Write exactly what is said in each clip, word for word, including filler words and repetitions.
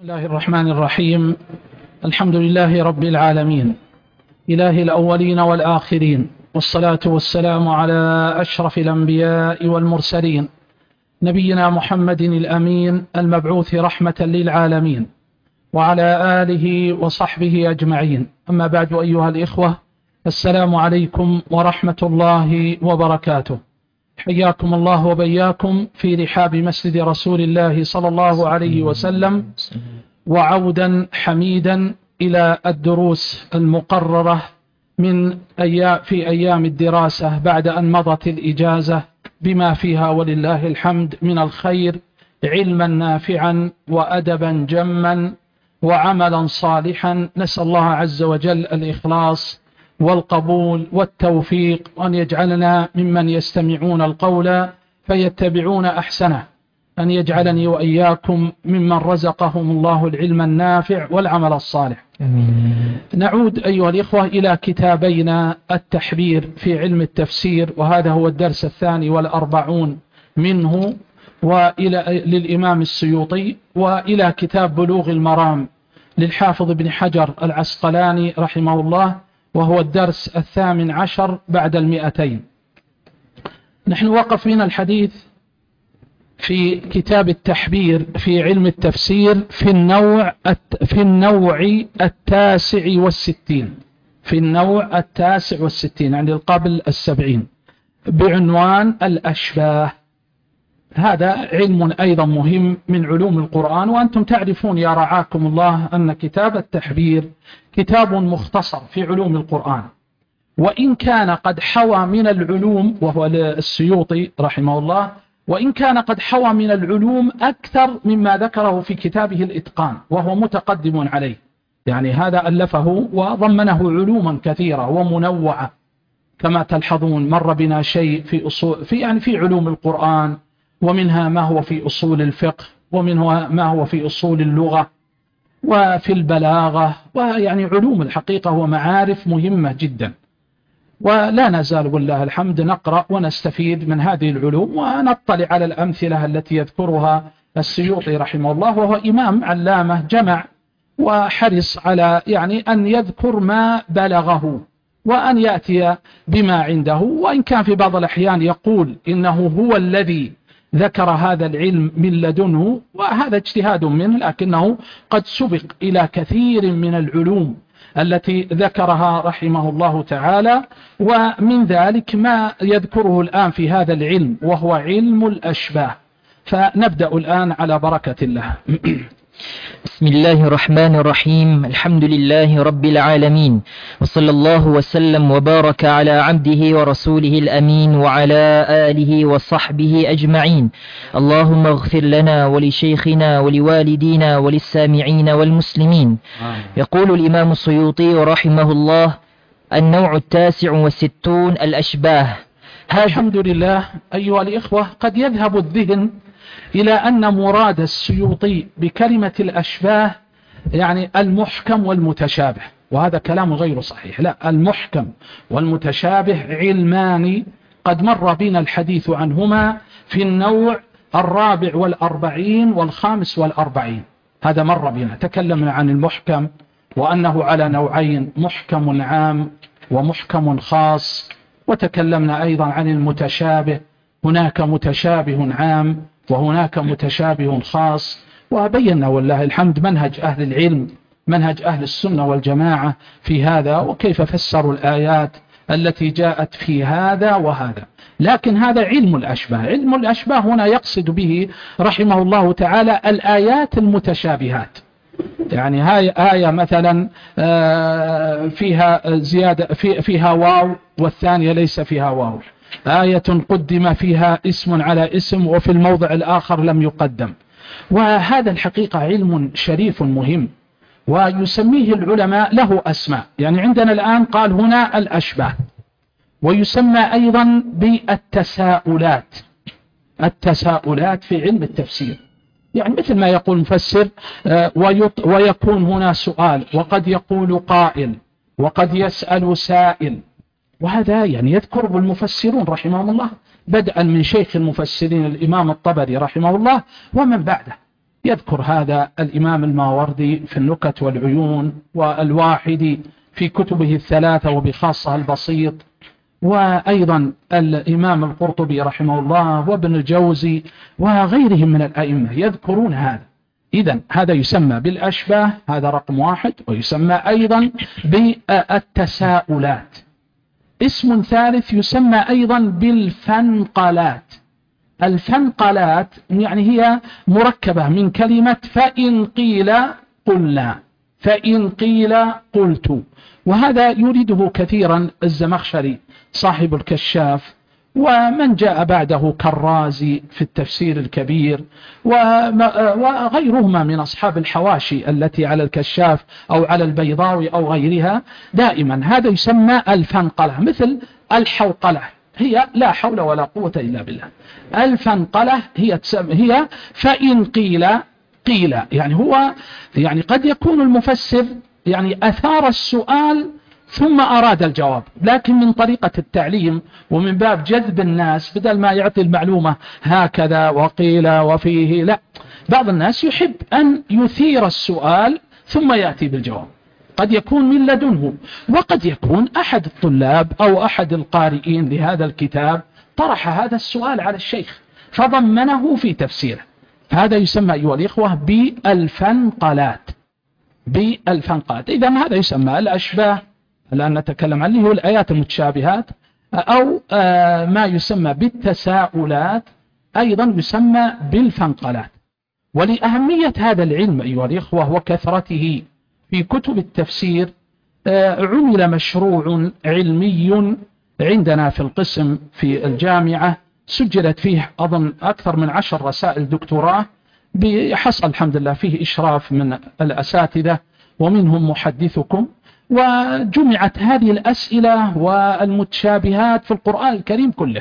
بسم الله الرحمن الرحيم. الحمد لله رب العالمين، إله الأولين والآخرين، والصلاة والسلام على أشرف الأنبياء والمرسلين، نبينا محمد الأمين المبعوث رحمة للعالمين، وعلى آله وصحبه أجمعين. أما بعد، أيها الإخوة، السلام عليكم ورحمة الله وبركاته. حياكم الله وبياكم في رحاب مسجد رسول الله صلى الله عليه وسلم، وعودا حميدا إلى الدروس المقررة من أيام في أيام الدراسة بعد أن مضت الإجازة، بما فيها ولله الحمد من الخير، علما نافعا وأدبا جما وعملا صالحا. نسأل الله عز وجل الإخلاص والقبول والتوفيق، وأن يجعلنا ممن يستمعون القول فيتبعون أحسنه، أن يجعلني وإياكم ممن رزقهم الله العلم النافع والعمل الصالح. أمين. نعود أيها الإخوة إلى كتابينا التحبير في علم التفسير، وهذا هو الدرس الثاني والأربعون منه، وإلى للإمام السيوطي، وإلى كتاب بلوغ المرام للحافظ ابن حجر العسقلاني رحمه الله، وهو الدرس الثامن عشر بعد المئتين. نحن وقفنا الحديث في كتاب التحبير في علم التفسير في النوع في النوع التاسع والستين في النوع التاسع والستين يعني قبل السبعين، بعنوان الأشباه. هذا علم أيضا مهم من علوم القرآن، وأنتم تعرفون يا رعاكم الله أن كتاب التحبير كتاب مختصر في علوم القرآن، وإن كان قد حوى من العلوم، وهو السيوطي رحمه الله، وإن كان قد حوى من العلوم أكثر مما ذكره في كتابه الإتقان، وهو متقدم عليه. يعني هذا ألفه وضمنه علوما كثيرة ومنوعة، كما تلحظون مر بنا شيء في أصول في يعني في علوم القرآن، ومنها ما هو في أصول الفقه، ومنها ما هو في أصول اللغة وفي البلاغة، ويعني علوم الحقيقة ومعارف مهمة جدا. ولا نزال والله الحمد نقرأ ونستفيد من هذه العلوم، ونطلع على الأمثلة التي يذكرها السيوطي رحمه الله، وهو إمام علامة جمع وحرص على يعني أن يذكر ما بلغه، وأن يأتي بما عنده، وإن كان في بعض الأحيان يقول إنه هو الذي ذكر هذا العلم من لدنه، وهذا اجتهاد منه، لكنه قد سبق إلى كثير من العلوم التي ذكرها رحمه الله تعالى. ومن ذلك ما يذكره الآن في هذا العلم، وهو علم الأشباه. فنبدأ الآن على بركة الله. بسم الله الرحمن الرحيم. الحمد لله رب العالمين، وصلى الله وسلم وبارك على عبده ورسوله الأمين، وعلى آله وصحبه أجمعين. اللهم اغفر لنا ولشيخنا ولوالدينا وللسامعين والمسلمين. يقول الإمام السيوطي رحمه الله: النوع التاسع والستون، الأشباه. الحمد لله. أيها الإخوة، قد يذهب الذهن إلى أن مراد السيوطي بكلمة الأشباه يعني المحكم والمتشابه، وهذا كلام غير صحيح. لا، المحكم والمتشابه علمان قد مر بنا الحديث عنهما في النوع الرابع والأربعين والخامس والأربعين. هذا مر بنا، تكلمنا عن المحكم وأنه على نوعين: محكم عام ومحكم خاص. وتكلمنا أيضا عن المتشابه، هناك متشابه عام وهناك متشابه خاص. وبينا والله الحمد منهج أهل العلم، منهج أهل السنة والجماعة في هذا، وكيف فسروا الآيات التي جاءت في هذا وهذا. لكن هذا علم الأشباه. علم الأشباه هنا يقصد به رحمه الله تعالى الآيات المتشابهات. يعني هاي آية مثلا فيها زيادة فيها واو والثانية ليس فيها واو، آية قدم فيها اسم على اسم وفي الموضع الآخر لم يقدم. وهذا الحقيقة علم شريف مهم، ويسميه العلماء له أسماء. يعني عندنا الآن قال هنا الأشباه، ويسمى أيضا بالتساؤلات. التساؤلات في علم التفسير، يعني مثل ما يقول مفسر ويكون هنا سؤال، وقد يقول قائل، وقد يسأل سائل. وهذا يعني يذكره المفسرون رحمهم الله، بدءا من شيخ المفسرين الإمام الطبري رحمه الله ومن بعده. يذكر هذا الإمام الماوردي في النكت والعيون، والواحدي في كتبه الثلاثة وبخاصة البسيط، وأيضا الإمام القرطبي رحمه الله وابن الجوزي وغيرهم من الأئمة يذكرون هذا. إذن هذا يسمى بالأشباه، هذا رقم واحد، ويسمى أيضا بالتساؤلات. اسم ثالث يسمى أيضا بالفنقلات. الفنقلات يعني هي مركبة من كلمة فإن قيل قلنا، فإن قيل قلت، وهذا يريده كثيرا الزمخشري صاحب الكشاف، ومن جاء بعده كالرازي في التفسير الكبير، وغيرهما من أصحاب الحواشي التي على الكشاف أو على البيضاوي أو غيرها. دائما هذا يسمى الفنقلة، مثل الحوقلة هي لا حول ولا قوة إلا بالله. الفنقلة هي هي فإن قيل قيل، يعني هو يعني قد يكون المفسر يعني أثار السؤال ثم أراد الجواب، لكن من طريقة التعليم ومن باب جذب الناس، بدل ما يعطي المعلومة هكذا وقيل وفيه، لا، بعض الناس يحب أن يثير السؤال ثم يأتي بالجواب. قد يكون من لدنه، وقد يكون أحد الطلاب أو أحد القارئين لهذا الكتاب طرح هذا السؤال على الشيخ فضمنه في تفسيره. هذا يسمى أيها الإخوة بالفنقلات، بالفنقلات. إذا هذا يسمى الأشباه الآن نتكلم عنه، هو الآيات المتشابهات، أو ما يسمى بالتساؤلات أيضا يسمى بالفنقلات. ولأهمية هذا العلم أيها الإخوة وكثرته في كتب التفسير، عمل مشروع علمي عندنا في القسم في الجامعة، سجلت فيه أظن أكثر من عشر رسائل دكتوراه، بحصل الحمد لله فيه إشراف من الأساتذة ومنهم محدثكم، وجمعت هذه الأسئلة والمتشابهات في القرآن الكريم كله،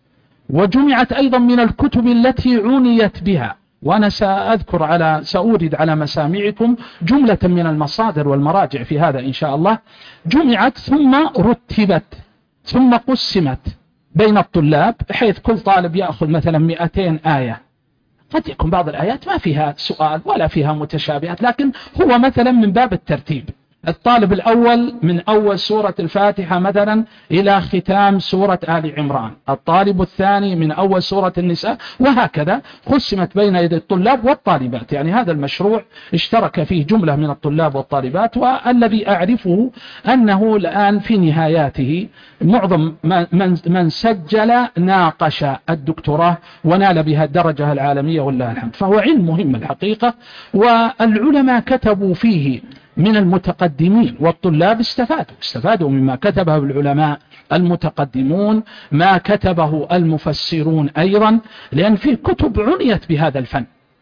وجمعت أيضا من الكتب التي عنيت بها. وأنا سأذكر على سأورد على مسامعكم جملة من المصادر والمراجع في هذا إن شاء الله. جمعت ثم رتبت ثم قسمت بين الطلاب، بحيث كل طالب يأخذ مثلا مئتين آية. قد يكون بعض الآيات ما فيها سؤال ولا فيها متشابهات، لكن هو مثلا من باب الترتيب، الطالب الأول من أول سورة الفاتحة مثلا إلى ختام سورة آل عمران، الطالب الثاني من أول سورة النساء، وهكذا قسمت بين يدي الطلاب والطالبات. يعني هذا المشروع اشترك فيه جملة من الطلاب والطالبات، والذي أعرفه أنه الآن في نهاياته معظم من, من سجل ناقش الدكتوراه ونال بها الدرجة العالمية والله الحمد. فهو علم مهم الحقيقة، والعلماء كتبوا فيه من المتقدمين، والطلاب استفادوا استفادوا مما كتبه العلماء المتقدمون، ما كتبه المفسرون أيضا، لأن فيه كتب عنيت بهذا الفن،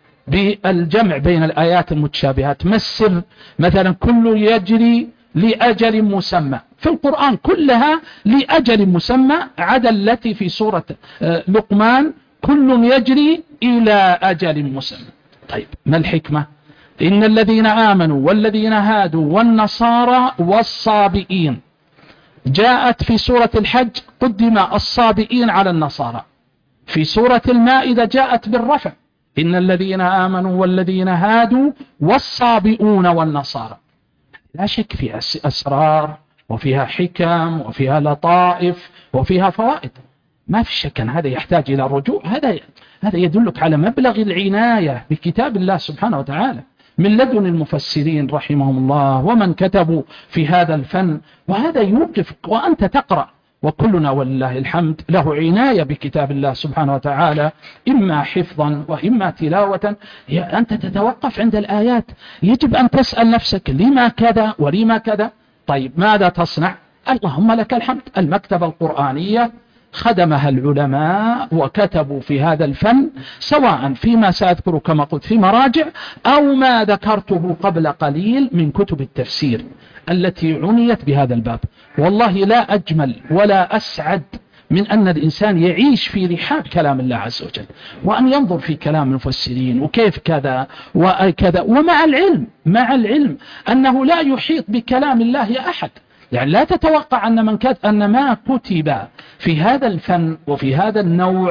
بالجمع بين الآيات المتشابهات. ما السر مثلا كل يجري لأجل مسمى، في القرآن كلها لأجل مسمى، عدا التي في سورة لقمان كل يجري إلى أجل مسمى. طيب ما الحكمة؟ إن الذين آمنوا والذين هادوا والنصارى والصابئين، جاءت في سورة الحج قدم الصابئين على النصارى، في سورة المائدة جاءت بالرفع، إن الذين آمنوا والذين هادوا والصابئون والنصارى. لا شك فيها أسرار وفيها حكم وفيها لطائف وفيها فوائد، ما في شك أن هذا يحتاج إلى الرجوع. هذا هذا يدلك على مبلغ العناية بكتاب الله سبحانه وتعالى من لدن المفسرين رحمهم الله ومن كتبوا في هذا الفن. وهذا يوقفك وأنت تقرأ، وكلنا والله الحمد له عناية بكتاب الله سبحانه وتعالى، إما حفظا وإما تلاوة. أنت تتوقف عند الآيات، يجب أن تسأل نفسك لما كذا ولما كذا. طيب ماذا تصنع؟ اللهم لك الحمد، المكتبة القرآنية خدمها العلماء وكتبوا في هذا الفن، سواء فيما سأذكر كما قلت في مراجع، أو ما ذكرته قبل قليل من كتب التفسير التي عنيت بهذا الباب. والله لا أجمل ولا أسعد من أن الإنسان يعيش في رحاب كلام الله عز وجل، وأن ينظر في كلام المفسرين وكيف كذا وكذا، ومع العلم مع العلم أنه لا يحيط بكلام الله أحد. يعني لا تتوقع أن, من كت... أن ما كتب في هذا الفن وفي هذا النوع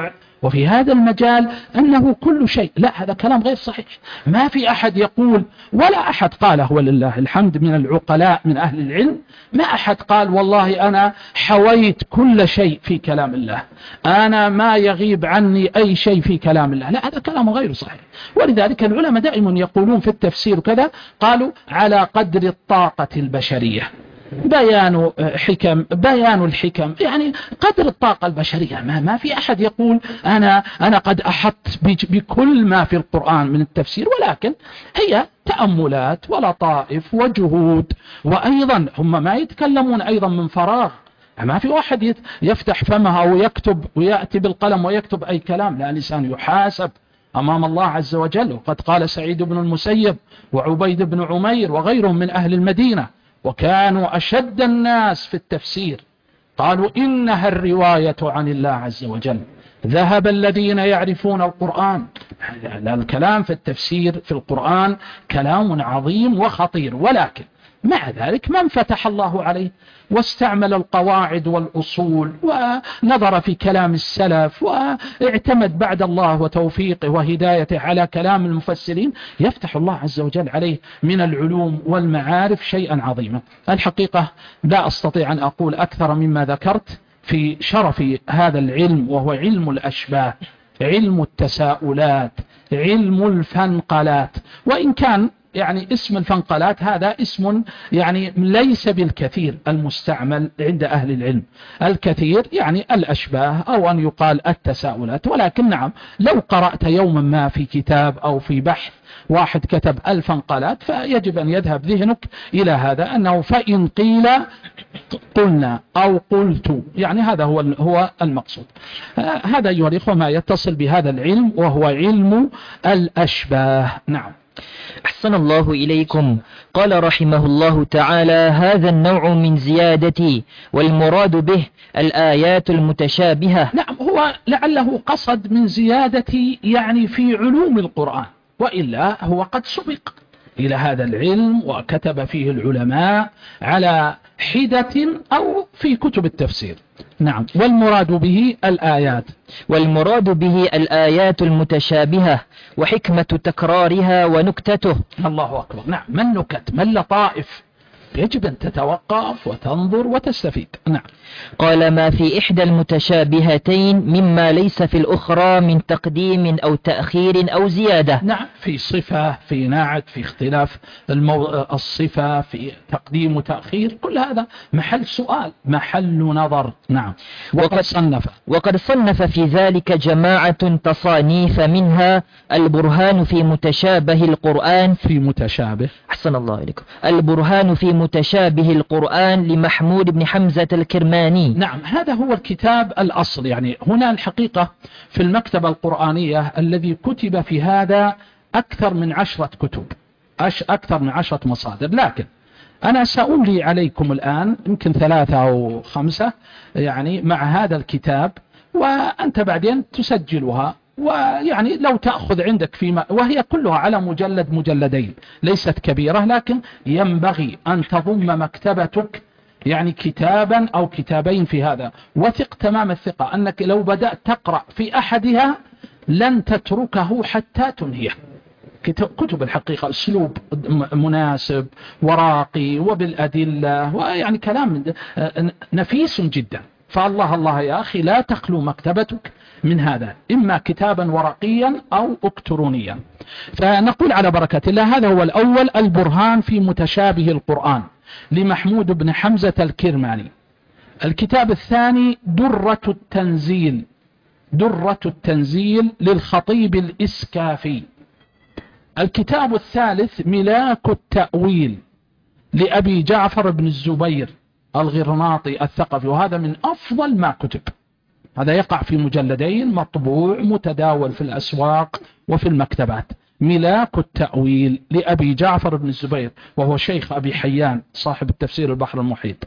وفي هذا المجال أنه كل شيء. لا، هذا كلام غير صحيح. ما في أحد يقول، ولا أحد قاله ولله الحمد من العقلاء من أهل العلم، ما أحد قال والله أنا حويت كل شيء في كلام الله، أنا ما يغيب عني أي شيء في كلام الله. لا، هذا كلام غير صحيح. ولذلك العلماء دائما يقولون في التفسير كذا، قالوا على قدر الطاقة البشرية، بيان حكم بيان الحكم، يعني قدر الطاقة البشرية. ما, ما في أحد يقول أنا, أنا قد أحط بكل ما في القرآن من التفسير، ولكن هي تأملات ولطائف وجهود. وأيضا هم ما يتكلمون أيضا من فراغ، ما في واحد يفتح فمه أو يكتب ويأتي بالقلم ويكتب أي كلام. لا، الإنسان يحاسب أمام الله عز وجل. وقد قال سعيد بن المسيب وعبيد بن عمير وغيرهم من أهل المدينة، وكانوا أشد الناس في التفسير، قالوا إنها الرواية عن الله عز وجل، ذهب الذين يعرفون القرآن. الكلام في التفسير في القرآن كلام عظيم وخطير، ولكن مع ذلك من فتح الله عليه واستعمل القواعد والأصول ونظر في كلام السلف واعتمد بعد الله وتوفيقه وهدايته على كلام المفسرين، يفتح الله عز وجل عليه من العلوم والمعارف شيئا عظيما. الحقيقة لا أستطيع أن أقول أكثر مما ذكرت في شرف هذا العلم، وهو علم الأشباه، علم التساؤلات، علم الفنقلات. وإن كان يعني اسم الفنقلات هذا اسم يعني ليس بالكثير المستعمل عند أهل العلم، الكثير يعني الأشباه أو أن يقال التساؤلات. ولكن نعم، لو قرأت يوما ما في كتاب أو في بحث واحد كتب الفنقلات، فيجب أن يذهب ذهنك إلى هذا، أنه فإن قيل قلنا أو قلت، يعني هذا هو هو المقصود. هذا أيها الإخوة ما يتصل بهذا العلم، وهو علم الأشباه. نعم. أحسن الله إليكم. قال رحمه الله تعالى: هذا النوع من زيادتي، والمراد به الآيات المتشابهة. نعم، هو لعله قصد من زيادتي يعني في علوم القرآن، وإلا هو قد سبق إلى هذا العلم وكتب فيه العلماء على حدة أو في كتب التفسير. نعم. والمراد به الآيات، والمراد به الآيات المتشابهة وحكمة تكرارها ونكتته. الله أكبر. نعم. ما النكت، ما اللطائف، يجب أن تتوقف وتنظر وتستفيد. نعم. قال: ما في إحدى المتشابهتين مما ليس في الأخرى من تقديم أو تأخير أو زيادة. نعم، في صفة، في نعت، في اختلاف المو... الصفة، في تقديم وتأخير، كل هذا محل سؤال، محل نظر. نعم. وقد صنف وقد صنف في ذلك جماعة تصانيف، منها البرهان في متشابه القرآن في متشابه أحسن الله إليكم البرهان في متشابه القرآن لمحمود بن حمزة الكرماني. نعم، هذا هو الكتاب الأصل. يعني هنا الحقيقة في المكتبة القرآنية الذي كتب في هذا أكثر من عشرة كتب، أش أكثر من عشرة مصادر، لكن أنا سأملي عليكم الآن يمكن ثلاثة أو خمسة يعني مع هذا الكتاب، وأنت بعدين تسجلها، ويعني لو تأخذ عندك فيما، وهي كلها على مجلد مجلدين، ليست كبيرة، لكن ينبغي أن تضم مكتبتك يعني كتابا أو كتابين في هذا. وثق تمام الثقة أنك لو بدأت تقرأ في أحدها لن تتركه حتى تنهيه. كتب الحقيقة أسلوب مناسب وراقي وبالأدلة، ويعني كلام نفيس جدا. فالله الله يا أخي لا تخلو مكتبتك من هذا، إما كتابا ورقيا أو إلكترونيا. فنقول على بركة الله هذا هو الأول، البرهان في متشابه القرآن لمحمود بن حمزة الكرماني. الكتاب الثاني درة التنزيل، درة التنزيل للخطيب الإسكافي. الكتاب الثالث ملاك التأويل لأبي جعفر بن الزبير الغرناطي الثقفي، وهذا من أفضل ما كتب. هذا يقع في مجلدين، مطبوع متداول في الأسواق وفي المكتبات. ملاك التأويل لأبي جعفر بن الزبير، وهو شيخ أبي حيان صاحب التفسير البحر المحيط.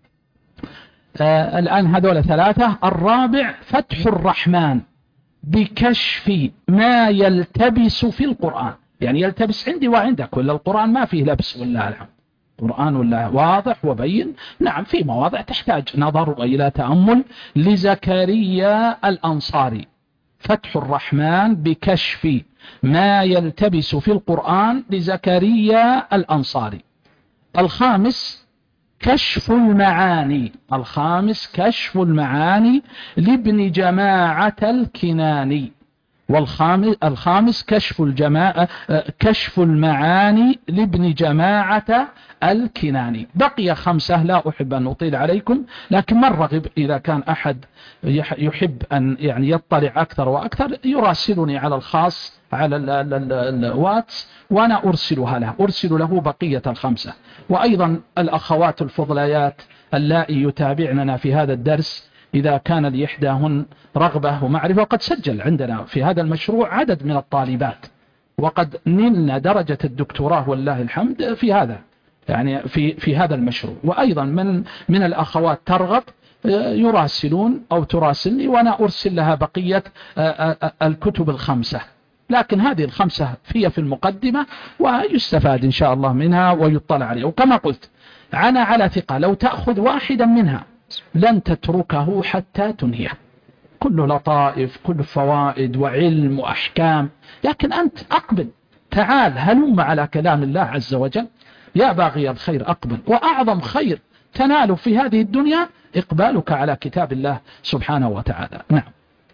آه الآن هذول ثلاثة. الرابع فتح الرحمن بكشف ما يلتبس في القرآن، يعني يلتبس عندي وعندك، ولا القرآن ما فيه لبس ولا الحمد، القرآن ولا واضح وبين. نعم، في مواضع تحتاج نظر وإلى تأمل. لزكريا الأنصاري، فتح الرحمن بكشف ما يلتبس في القرآن لزكريا الأنصاري. الخامس كشف المعاني الخامس كشف المعاني لابن جماعة الكناني. والخامس الخامس كشف الجماعة كشف المعاني لابن جماعة الكناني. بقي خمسة لا أحب أن أطيل عليكم، لكن من رغب إذا كان أحد يحب أن يعني يطلع أكثر وأكثر يراسلني على الخاص على الواتس وأنا أرسلها له أرسل له بقية الخمسة. وأيضا الأخوات الفضليات اللائي يتابعننا في هذا الدرس إذا كان لإحداهن رغبة ومعرفة، وقد سجل عندنا في هذا المشروع عدد من الطالبات وقد نلنا درجة الدكتوراه والله الحمد في هذا يعني في في هذا المشروع. وأيضا من من الأخوات ترغب يراسلون أو تراسلني وأنا أرسل لها بقية الكتب الخمسة، لكن هذه الخمسة هي في المقدمة ويستفاد إن شاء الله منها ويطلع عليها. وكما قلت أنا على ثقة لو تأخذ واحدا منها لن تتركه حتى تنهيه، كل لطائف كل فوائد وعلم وأحكام. لكن أنت أقبل، تعال هلم على كلام الله عز وجل، يا باغي الخير أقبل. وأعظم خير تنال في هذه الدنيا إقبالك على كتاب الله سبحانه وتعالى. نعم.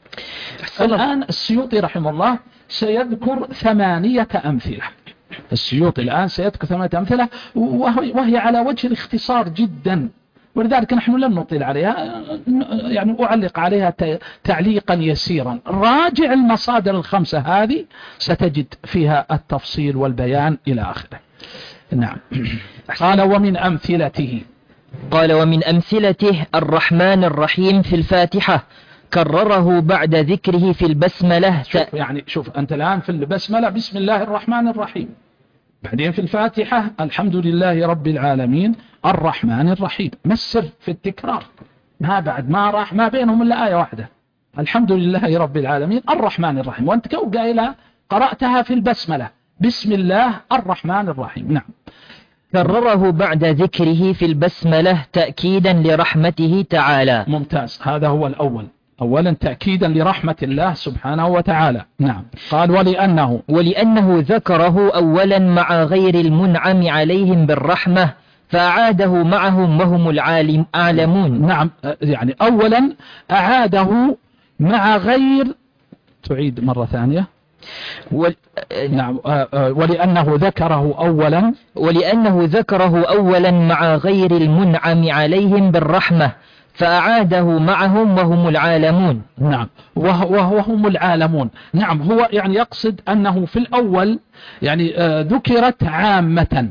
الآن السيوطي رحمه الله سيذكر ثمانية أمثلة. السيوطي الآن سيذكر ثمانية أمثلة وهي على وجه الاختصار جدا، ولذلك نحن لن نطيل عليها، يعني أعلق عليها تعليقا يسيرا. راجع المصادر الخمسة هذه ستجد فيها التفصيل والبيان إلى آخره. نعم. قال ومن أمثلته قال ومن أمثلته الرحمن الرحيم في الفاتحة كرره بعد ذكره في البسملة. شوف يعني شوف أنت الآن في البسملة بسم الله الرحمن الرحيم، بعدين في الفاتحة الحمد لله رب العالمين الرحمن الرحيم. ما السر في التكرار؟ ما بعد ما راح ما بينهم إلا آية واحدة، الحمد لله رب العالمين الرحمن الرحيم، وأنت كو قائلها قرأتها في البسملة بسم الله الرحمن الرحيم. نعم. كرره بعد ذكره في البسملة تأكيدا لرحمته تعالى. ممتاز، هذا هو الأول، أولا تأكيدا لرحمة الله سبحانه وتعالى. نعم. قال ولأنه ولأنه ذكره أولا مع غير المنعم عليهم بالرحمة فأعاده معهم وهم العالمون. نعم، يعني أولا أعاده مع غير، تعيد مرة ثانية. وال... نعم. ولأنه ذكره أولا ولأنه ذكره أولا مع غير المنعم عليهم بالرحمة فأعاده معهم وهم العالمون. نعم، وهم العالمون. نعم، هو يعني يقصد أنه في الأول يعني ذكرت عامة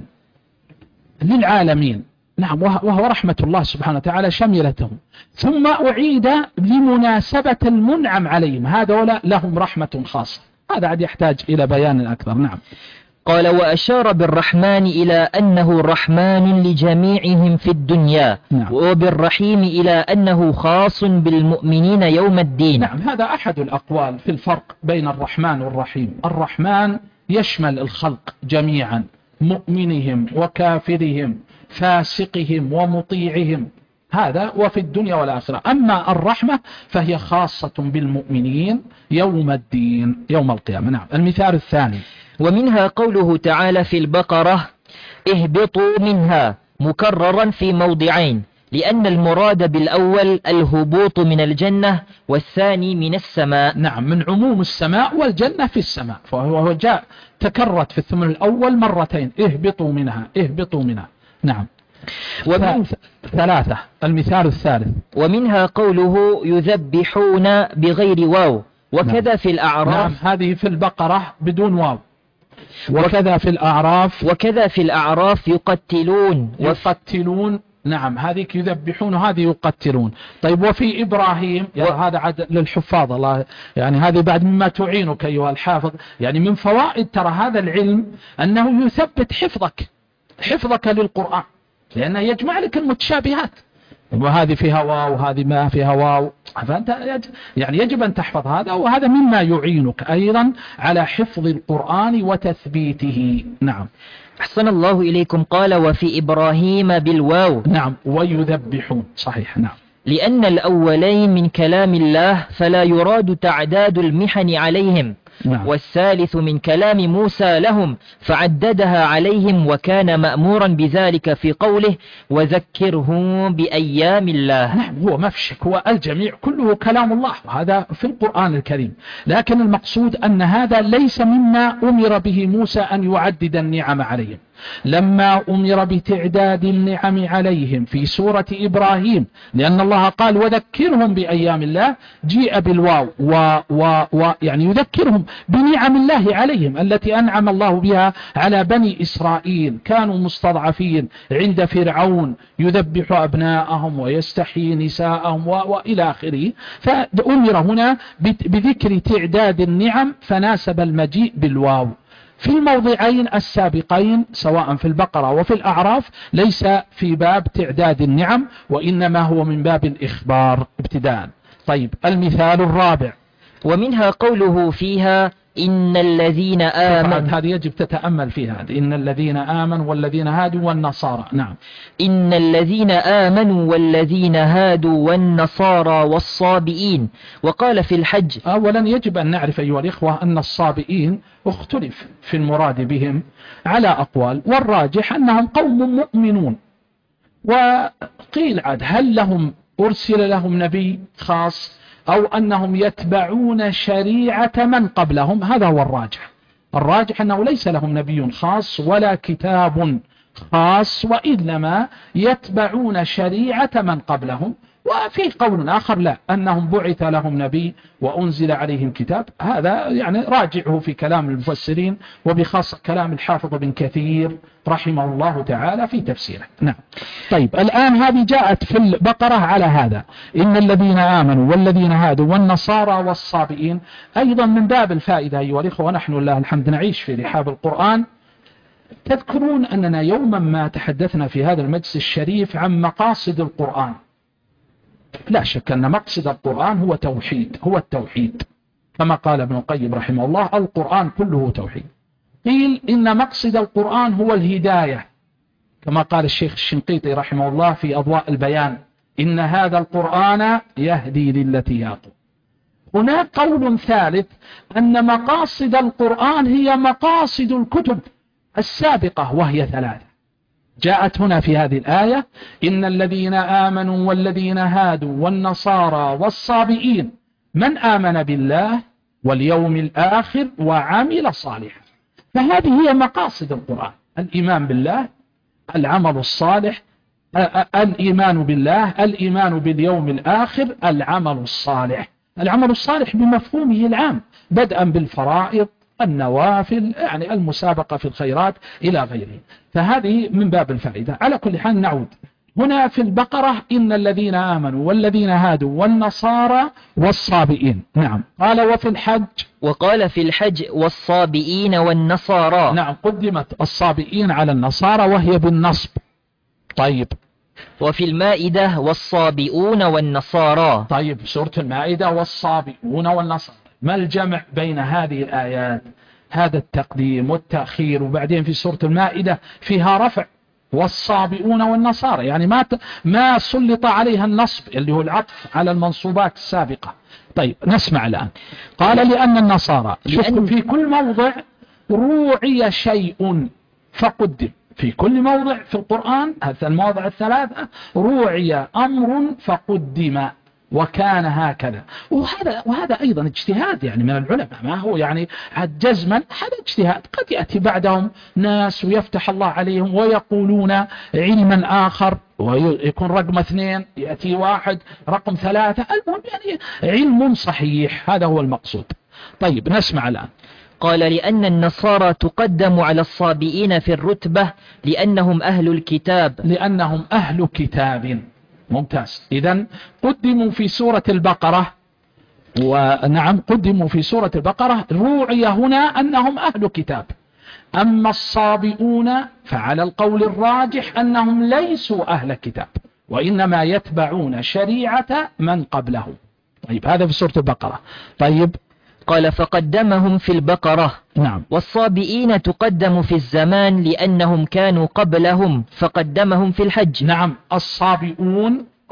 للعالمين. نعم، وهو رحمة الله سبحانه وتعالى شملتهم، ثم أعيد لمناسبة المنعم عليهم، هذا لهم رحمة خاصة. هذا عاد يحتاج إلى بيان أكثر. نعم. قال وأشار بالرحمن إلى أنه رحمن لجميعهم في الدنيا. نعم. وبالرحيم إلى أنه خاص بالمؤمنين يوم الدين. نعم، هذا أحد الأقوال في الفرق بين الرحمن والرحيم. الرحمن يشمل الخلق جميعا، مؤمنهم وكافرهم فاسقهم ومطيعهم، هذا وفي الدنيا والآخرة. أما الرحمة فهي خاصة بالمؤمنين يوم الدين يوم القيامة. نعم. المثال الثاني ومنها قوله تعالى في البقرة اهبطوا منها مكررا في موضعين، لأن المراد بالأول الهبوط من الجنة والثاني من السماء. نعم، من عموم السماء والجنة في السماء، فهو جاء تكررت في الثمن الأول مرتين، اهبطوا منها اهبطوا منها. نعم. ومن ثلاثة المثال الثالث ومنها قوله يذبحون بغير واو وكذا. نعم. في الأعراف. نعم، هذه في البقرة بدون واو، وكذا في الأعراف وكذا في الأعراف يقتلون يقتلون. نعم، هذه يذبحون وهذه يقتلون. طيب وفي إبراهيم و... هذا عاد للحفاظ، الله يعني هذه بعد مما تعينك أيها الحافظ، يعني من فوائد ترى هذا العلم أنه يثبت حفظك حفظك للقرآن، لأنه يجمع لك المتشابهات، وهذه فيها واو وهذه ما فيها واو، فأنت يعني يجب أن تحفظ هذا، وهذا مما يعينك أيضا على حفظ القرآن وتثبيته. نعم. أحسن الله إليكم. قال وفي إبراهيم بالواو. نعم، ويذبحون صحيح. نعم. لأن الأولين من كلام الله فلا يراد تعداد المحن عليهم، نعم. والثالث من كلام موسى لهم فعددها عليهم، وكان مأمورا بذلك في قوله وذكرهم بأيام الله. نعم، هو ما في شك، هو الجميع كله كلام الله، وهذا في القرآن الكريم، لكن المقصود أن هذا ليس مما أمر به موسى أن يعدد النعم عليهم. لما أمر بتعداد النعم عليهم في سورة إبراهيم، لأن الله قال وذكرهم بأيام الله، جيء بالواو و و و يعني يذكرهم بنعم الله عليهم التي أنعم الله بها على بني إسرائيل. كانوا مستضعفين عند فرعون، يذبح أبناءهم ويستحيي نساءهم وإلى آخره، فأمر هنا بذكر تعداد النعم فناسب المجيء بالواو. في الموضعين السابقين سواء في البقرة وفي الأعراف ليس في باب تعداد النعم، وإنما هو من باب الإخبار ابتداء. طيب، المثال الرابع. ومنها قوله فيها إن الذين آمنوا، هذه يجب تتأمل فيها، إن الذين آمنوا والذين هادوا والنصارى. نعم. إن الذين آمنوا والذين هادوا والنصارى والصابئين. وقال في الحج. أولا يجب أن نعرف أيها الإخوة أن الصابئين اختلف في المراد بهم على أقوال، والراجح أنهم قوم مؤمنون. وقيل عاد هل لهم أرسل لهم نبي خاص أو أنهم يتبعون شريعة من قبلهم؟ هذا هو الراجح. الراجح أنه ليس لهم نبي خاص ولا كتاب خاص، وإنما يتبعون شريعة من قبلهم. وفي قول آخر لا، أنهم بعث لهم نبي وأنزل عليهم كتاب. هذا يعني راجعه في كلام المفسرين، وبخاصة كلام الحافظ بن كثير رحمه الله تعالى في تفسيره. نعم. طيب، الآن هذه جاءت في البقرة على هذا، إن الذين آمنوا والذين هادوا والنصارى والصابئين. أيضا من باب الفائدة أيها الإخوة، ونحن لله الحمد نعيش في رحاب القرآن. تذكرون أننا يوما ما تحدثنا في هذا المجلس الشريف عن مقاصد القرآن. لا شك أن مقصد القرآن هو توحيد، هو التوحيد، كما قال ابن القيم رحمه الله القرآن كله توحيد. قيل إن مقصد القرآن هو الهداية، كما قال الشيخ الشنقيطي رحمه الله في أضواء البيان إن هذا القرآن يهدي للتي هي أقوم. هناك قول ثالث أن مقاصد القرآن هي مقاصد الكتب السابقة، وهي ثلاثة جاءت هنا في هذه الآية: إن الذين آمنوا والذين هادوا والنصارى والصابئين من آمن بالله واليوم الآخر وعمل صالحا. فهذه هي مقاصد القرآن: الإيمان بالله، العمل الصالح، الإيمان بالله، الإيمان باليوم الآخر، العمل الصالح. العمل الصالح بمفهومه العام، بدءا بالفرائض، النوافل، يعني المسابقة في الخيرات إلى غيره. فهذه من باب الفائدة. على كل حال نعود هنا في البقرة: إن الذين آمنوا والذين هادوا والنصارى والصابئين. نعم. قال وفي الحج، وقال في الحج والصابئين والنصارى. نعم، قدمت الصابئين على النصارى وهي بالنصب. طيب. وفي المائدة والصابئون والنصارى. طيب، سورة المائدة والصابئون والنصارى، ما الجمع بين هذه الآيات؟ هذا التقديم والتأخير. وبعدين في سورة المائدة فيها رفع والصابئون والنصارى، يعني ما ما سلط عليها النصب اللي هو العطف على المنصوبات السابقة. طيب، نسمع الآن. قال لأن النصارى، لأن في كل موضع روعي شيء فقدم. في كل موضع في القرآن، هذه المواضع الثلاثة، روعي أمر فقدم، وكان هكذا. وهذا وهذا أيضا اجتهاد يعني من العلماء، ما هو يعني جزما، هذا اجتهاد. قد يأتي بعدهم ناس ويفتح الله عليهم ويقولون علما آخر ويكون رقم اثنين، يأتي واحد رقم ثلاثة، المهم يعني علم صحيح، هذا هو المقصود. طيب، نسمع الآن. قال لأن النصارى تقدم على الصابئين في الرتبة لأنهم أهل الكتاب. لأنهم أهل كتاب. ممتاز. إذن قدموا في سورة البقرة، ونعم قدموا في سورة البقرة، روعي هنا أنهم أهل كتاب. أما الصابئون فعلى القول الراجح أنهم ليسوا أهل كتاب، وإنما يتبعون شريعة من قبلهم. طيب، هذا في سورة البقرة. طيب. قال فقدمهم في البقرة. نعم. والصابئين تقدم في الزمان لأنهم كانوا قبلهم فقدمهم في الحج. نعم، الصابئون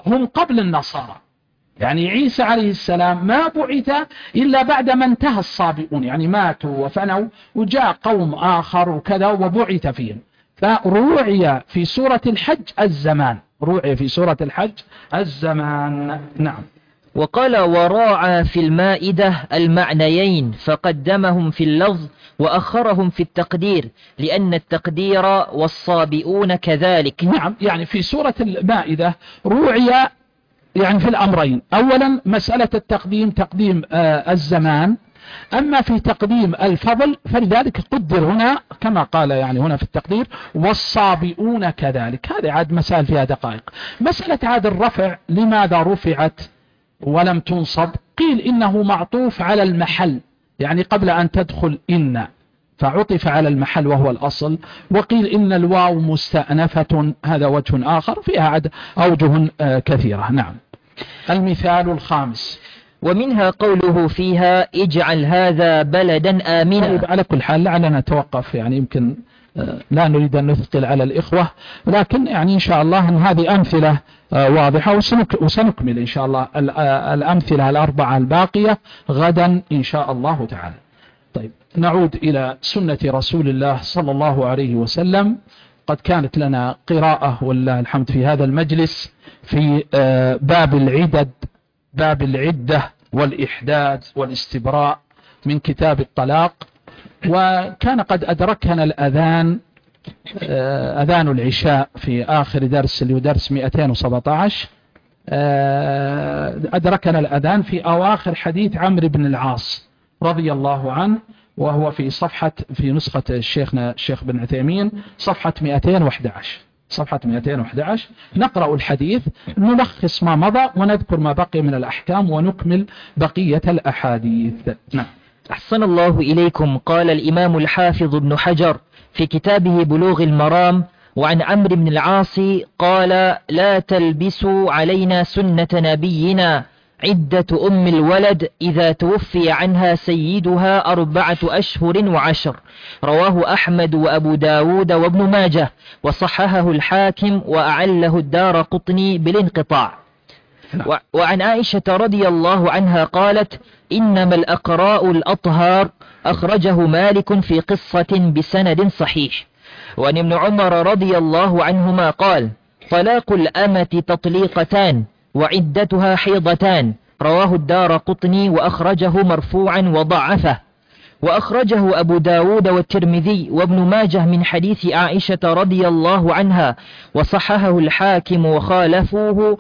هم قبل النصارى، يعني عيسى عليه السلام ما بعث إلا بعد ما انتهى الصابئون، يعني ماتوا وفنوا وجاء قوم آخر وكذا وبعث فيهم. فروعي في سورة الحج الزمان، روعي في سورة الحج الزمان. نعم. وقال وراعى في المائدة المعنيين فقدمهم في اللفظ وأخرهم في التقدير لأن التقدير والصابئون كذلك. نعم، يعني في سورة المائدة روعي يعني في الأمرين، أولا مسألة التقديم تقديم آه الزمان، أما في تقديم الفضل فلذلك قدر هنا كما قال يعني هنا في التقدير والصابئون كذلك. هذه عاد مسائل فيها دقائق. مسألة عاد الرفع لماذا رفعت ولم تنصب؟ قيل إنه معطوف على المحل، يعني قبل أن تدخل إن فعطف على المحل وهو الأصل، وقيل إن الواو مستأنفة، هذا وجه آخر فيها عد أوجه كثيرة. نعم. المثال الخامس ومنها قوله فيها اجعل هذا بلدا آمنا. طيب، على كل حال لعلنا نتوقف، يعني يمكن لا نريد أن نثقل على الإخوة، لكن يعني إن شاء الله أن هذه أمثلة واضحة، وسنكمل إن شاء الله الأمثلة الأربعة الباقية غدا إن شاء الله تعالى. طيب، نعود إلى سنة رسول الله صلى الله عليه وسلم. قد كانت لنا قراءة والله الحمد في هذا المجلس في باب العدد، باب العدة والإحداث والاستبراء من كتاب الطلاق، وكان قد أدركنا الأذان أذان العشاء في آخر درس اللي هو درس مئتين وسبعة عشر، أدركنا الأذان في أواخر حديث عمرو بن العاص رضي الله عنه، وهو في صفحة في نسخة الشيخنا الشيخ بن عثيمين صفحة مئتين وأحد عشر، صفحة مئتين وأحد عشر. نقرأ الحديث، نلخص ما مضى ونذكر ما بقي من الأحكام ونكمل بقية الأحاديث. نعم. أحسن الله إليكم. قال الإمام الحافظ ابن حجر في كتابه بلوغ المرام وعن عمرو بن العاص قال لا تلبسوا علينا سنة نبينا عدة أم الولد إذا توفي عنها سيدها أربعة أشهر وعشر. رواه أحمد وأبو داود وابن ماجه وصححه الحاكم وأعله الدار قطني بالانقطاع. وعن عائشة رضي الله عنها قالت إنما الأقراء الأطهار. أخرجه مالك في قصة بسند صحيح. وعن ابن عمر رضي الله عنهما قال طلاق الأمة تطليقتان وعدتها حيضتان. رواه الدار قطني وأخرجه مرفوعا وضعفه. وأخرجه أبو داود والترمذي وابن ماجه من حديث عائشة رضي الله عنها وصححه الحاكم وخالفوه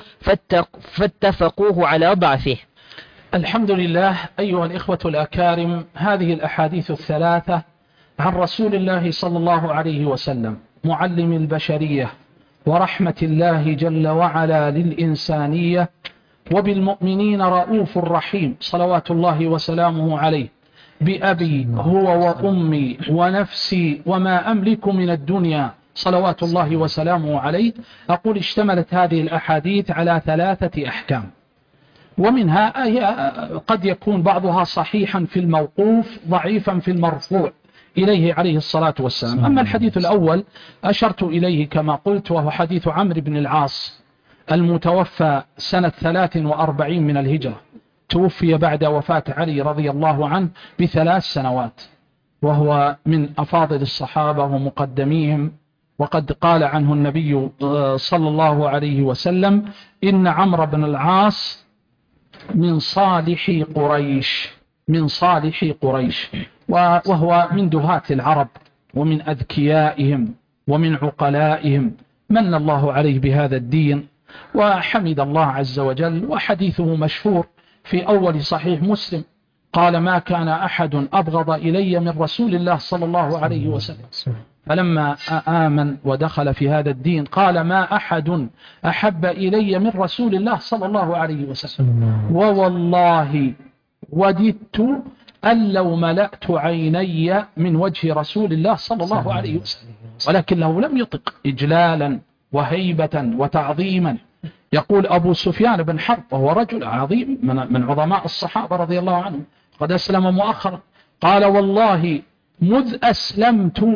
فاتفقوه على ضعفه. الحمد لله. أيها الإخوة الأكارم، هذه الأحاديث الثلاثة عن رسول الله صلى الله عليه وسلم معلم البشرية ورحمة الله جل وعلا للإنسانية وبالمؤمنين رؤوف رحيم صلوات الله وسلامه عليه، بأبي هو وأمي ونفسي وما أملك من الدنيا صلوات الله وسلامه عليه. أقول اشتملت هذه الأحاديث على ثلاثة أحكام، ومنها قد يكون بعضها صحيحا في الموقوف ضعيفا في المرفوع إليه عليه الصلاة والسلام. أما الحديث الأول أشرت إليه كما قلت، وهو حديث عمرو بن العاص المتوفى سنة ثلاث وأربعين من الهجرة، توفي بعد وفاة علي رضي الله عنه بثلاث سنوات، وهو من أفاضل الصحابة ومقدميهم. وقد قال عنه النبي صلى الله عليه وسلم إن عمرو بن العاص من صالح قريش، من صالح قريش، وهو من دهاة العرب ومن أذكيائهم ومن عقلائهم، من الله عليه بهذا الدين وحمد الله عز وجل. وحديثه مشهور في أول صحيح مسلم، قال ما كان أحد أبغض إلي من رسول الله صلى الله عليه وسلم، فلما آمن ودخل في هذا الدين قال ما أحد أحب إلي من رسول الله صلى الله عليه وسلم، ووالله وددت أن لو ملأت عيني من وجه رسول الله صلى الله عليه وسلم، ولكنه لم يطق إجلالا وهيبة وتعظيما. يقول أبو سفيان بن حرب وهو رجل عظيم من عظماء الصحابة رضي الله عنهم، قد أسلم مؤخرا، قال والله مذ أسلمت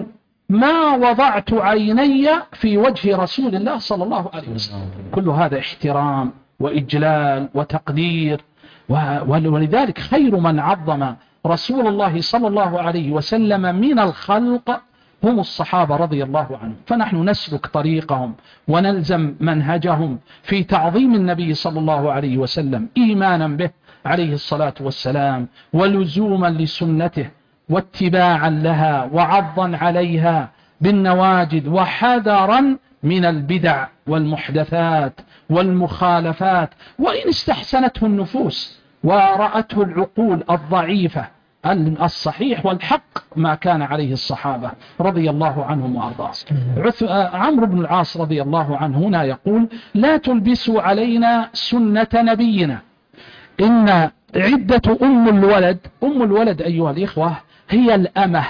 ما وضعت عيني في وجه رسول الله صلى الله عليه وسلم. كل هذا احترام وإجلال وتقدير، ولذلك خير من عظم رسول الله صلى الله عليه وسلم من الخلق هم الصحابة رضي الله عنهم. فنحن نسلك طريقهم ونلزم منهجهم في تعظيم النبي صلى الله عليه وسلم إيمانا به عليه الصلاة والسلام، ولزوما لسنته، واتباعا لها، وعضا عليها بالنواجذ، وحذرا من البدع والمحدثات والمخالفات، وإن استحسنته النفوس ورأته العقول الضعيفة. الصحيح والحق ما كان عليه الصحابة رضي الله عنهم وأرضاهم. عمرو بن العاص رضي الله عنه هنا يقول: لا تلبسوا علينا سنة نبينا، إن عدة أم الولد، أم الولد أيها الإخوة هي الأمة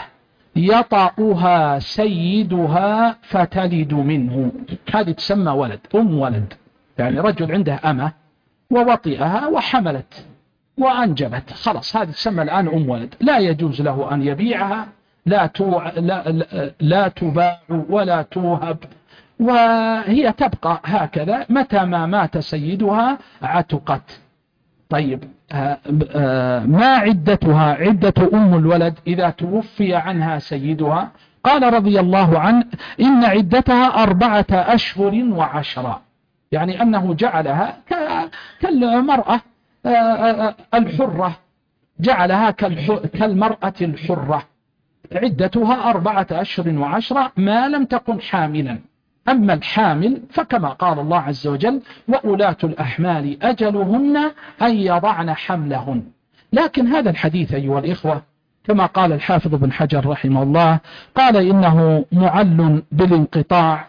يطأها سيدها فتلد منه، هذه تسمى ولد، أم ولد، يعني رجل عنده أمة ووطئها وحملت وأنجبت، خلاص هذه تسمى الآن أم ولد، لا يجوز له أن يبيعها، لا, توع... لا, لا, لا تباع ولا توهب، وهي تبقى هكذا متى ما مات سيدها عتقت. طيب آآ آآ ما عدتها؟ عدة أم الولد إذا توفي عنها سيدها، قال رضي الله عنه: إن عدتها أربعة أشهر وعشرة، يعني أنه جعلها كالمرأة الحرة، جعلها كالمرأة الحرة، عدتها أربعة أشهر وعشرة ما لم تكن حاملا. أما الحامل فكما قال الله عز وجل: وأولاة الأحمال أجلهن أن يضعن حملهن. لكن هذا الحديث أيها الإخوة كما قال الحافظ بن حجر رحمه الله، قال إنه معل بالانقطاع،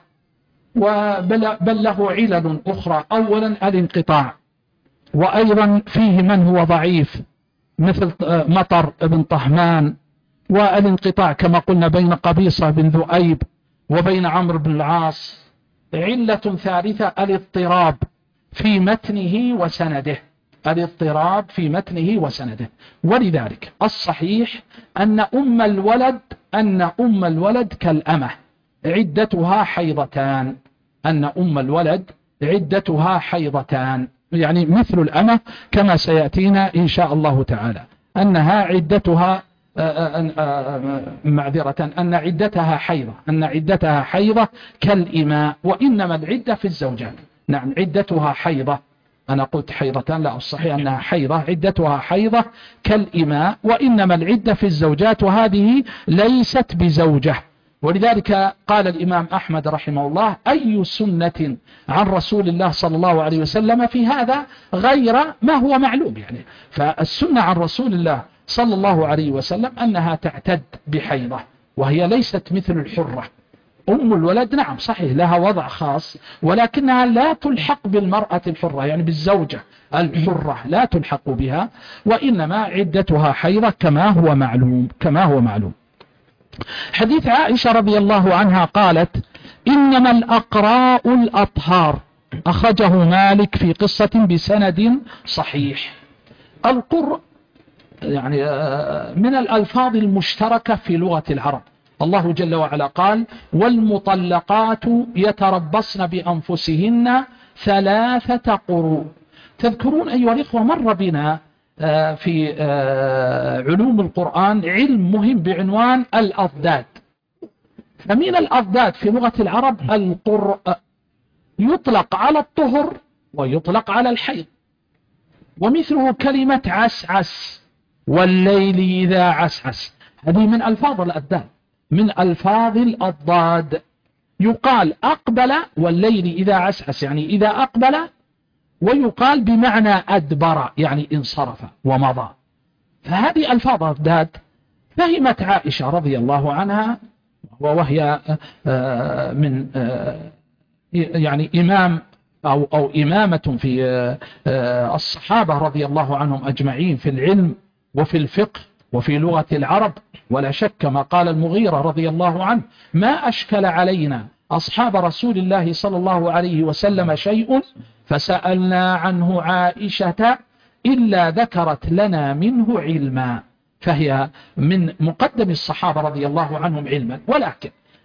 وبل بل له علل أخرى. أولا الانقطاع، وأيضا فيه من هو ضعيف مثل مطر بن طهمان، والانقطاع كما قلنا بين قبيصة بن ذؤيب وبين عمرو بن العاص. علة ثالثة الاضطراب في متنه وسنده، الاضطراب في متنه وسنده. ولذلك الصحيح أن أم الولد أن أم الولد كالأمة عدتها حيضتان، أن أم الولد عدتها حيضتان، يعني مثل الأمة كما سيأتينا إن شاء الله تعالى، أنها عدتها معذرة أن عدتها حيضة، أن عدتها حيضة كالإماء، وإنما العدة في الزوجات. نعم عدتها حيضة، أنا قلت حيضة، لا الصحيح أنها حيضة، عدتها حيضة كالإماء، وإنما العدة في الزوجات، وهذه ليست بزوجة. ولذلك قال الإمام أحمد رحمه الله: أي سنة عن رسول الله صلى الله عليه وسلم في هذا غير ما هو معلوم؟ يعني فالسنة عن رسول الله صلى الله عليه وسلم أنها تعتد بحيضة، وهي ليست مثل الحرة. أم الولد نعم صحيح لها وضع خاص، ولكنها لا تلحق بالمرأة الحرة، يعني بالزوجة الحرة لا تلحق بها، وإنما عدتها حيضة كما هو معلوم كما هو معلوم. حديث عائشة رضي الله عنها قالت: إنما الأقراء الأطهار، أخرجه مالك في قصة بسند صحيح. القر يعني من الألفاظ المشتركة في لغة العرب. الله جل وعلا قال: والمطلقات يتربصن بأنفسهن ثلاثة قروء. تذكرون أيها الإخوة مر بنا في علوم القرآن علم مهم بعنوان الأضداد. فمن الأضداد في لغة العرب القرء، يطلق على الطهر ويطلق على الحيض، ومثله كلمة عسعس، والليل إذا عسعس، هذه من ألفاظ الأضداد، من ألفاظ الأضداد. يقال أقبل والليل إذا عسعس، يعني إذا أقبل، ويقال بمعنى أدبر يعني انصرف ومضى. فهذه ألفاظ أضداد. فهمت عائشة رضي الله عنها، وهي من يعني إمام أو, أو إمامة في الصحابة رضي الله عنهم أجمعين في العلم وفي الفقه وفي لغة العرب، ولا شك ما قال المغيرة رضي الله عنه: ما أشكل علينا أصحاب رسول الله صلى الله عليه وسلم شيء فسألنا عنه عائشة إلا ذكرت لنا منه علما. فهي من مقدم الصحابة رضي الله عنهم علما. ولكن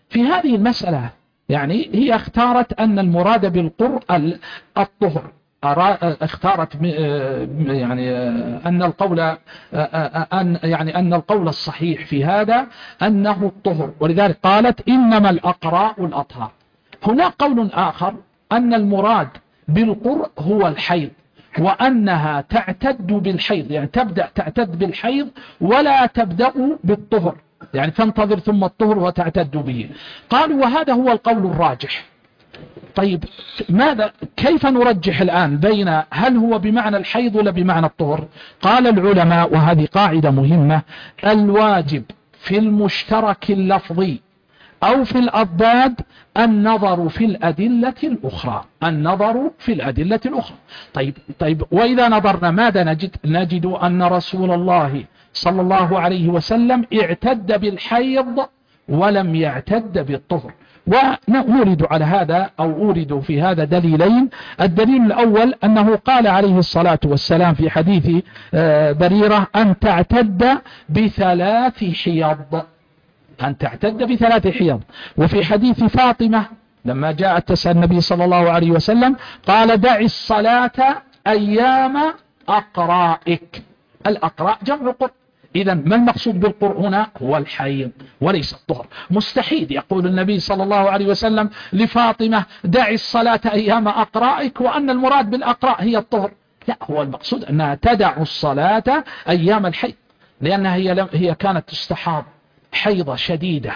في هذه المسألة يعني هي اختارت أن المراد بالقر الطهر، اختارت يعني أن القول أن يعني أن القول الصحيح في هذا أنه الطهر، ولذلك قالت إنما الأقراء الأطهار. هناك قول آخر أن المراد بالقر هو الحيض، وأنها تعتد بالحيض، يعني تبدأ تعتد بالحيض ولا تبدأ بالطهر، يعني تنتظر ثم الطهر وتعتد به. قالوا وهذا هو القول الراجح. طيب ماذا كيف نرجح الآن بين هل هو بمعنى الحيض ولا بمعنى الطهر؟ قال العلماء، وهذه قاعدة مهمة، الواجب في المشترك اللفظي أو في الأضداد النظر في الأدلة الأخرى، النظر في الأدلة الأخرى. طيب طيب وإذا نظرنا ماذا نجد؟ نجد أن رسول الله صلى الله عليه وسلم اعتد بالحيض ولم يعتد بالطهر. ونورد على هذا أو أورد في هذا دليلين. الدليل الأول أنه قال عليه الصلاة والسلام في حديث بريرة أن تعتد بثلاث حيض، أن تعتد بثلاث حيض. وفي حديث فاطمة لما جاءت تسأل النبي صلى الله عليه وسلم قال دع الصلاة أيام أقرائك. الأقراء جمع قر. إذن ما المقصود بالقر هنا؟ هو الحيض وليس الطهر. مستحيل يقول النبي صلى الله عليه وسلم لفاطمة دع الصلاة أيام أقرائك وأن المراد بالأقراء هي الطهر. لا، هو المقصود أنها تدع الصلاة أيام الحيض، لأنها هي, هي كانت تستحاض حيضة شديدة،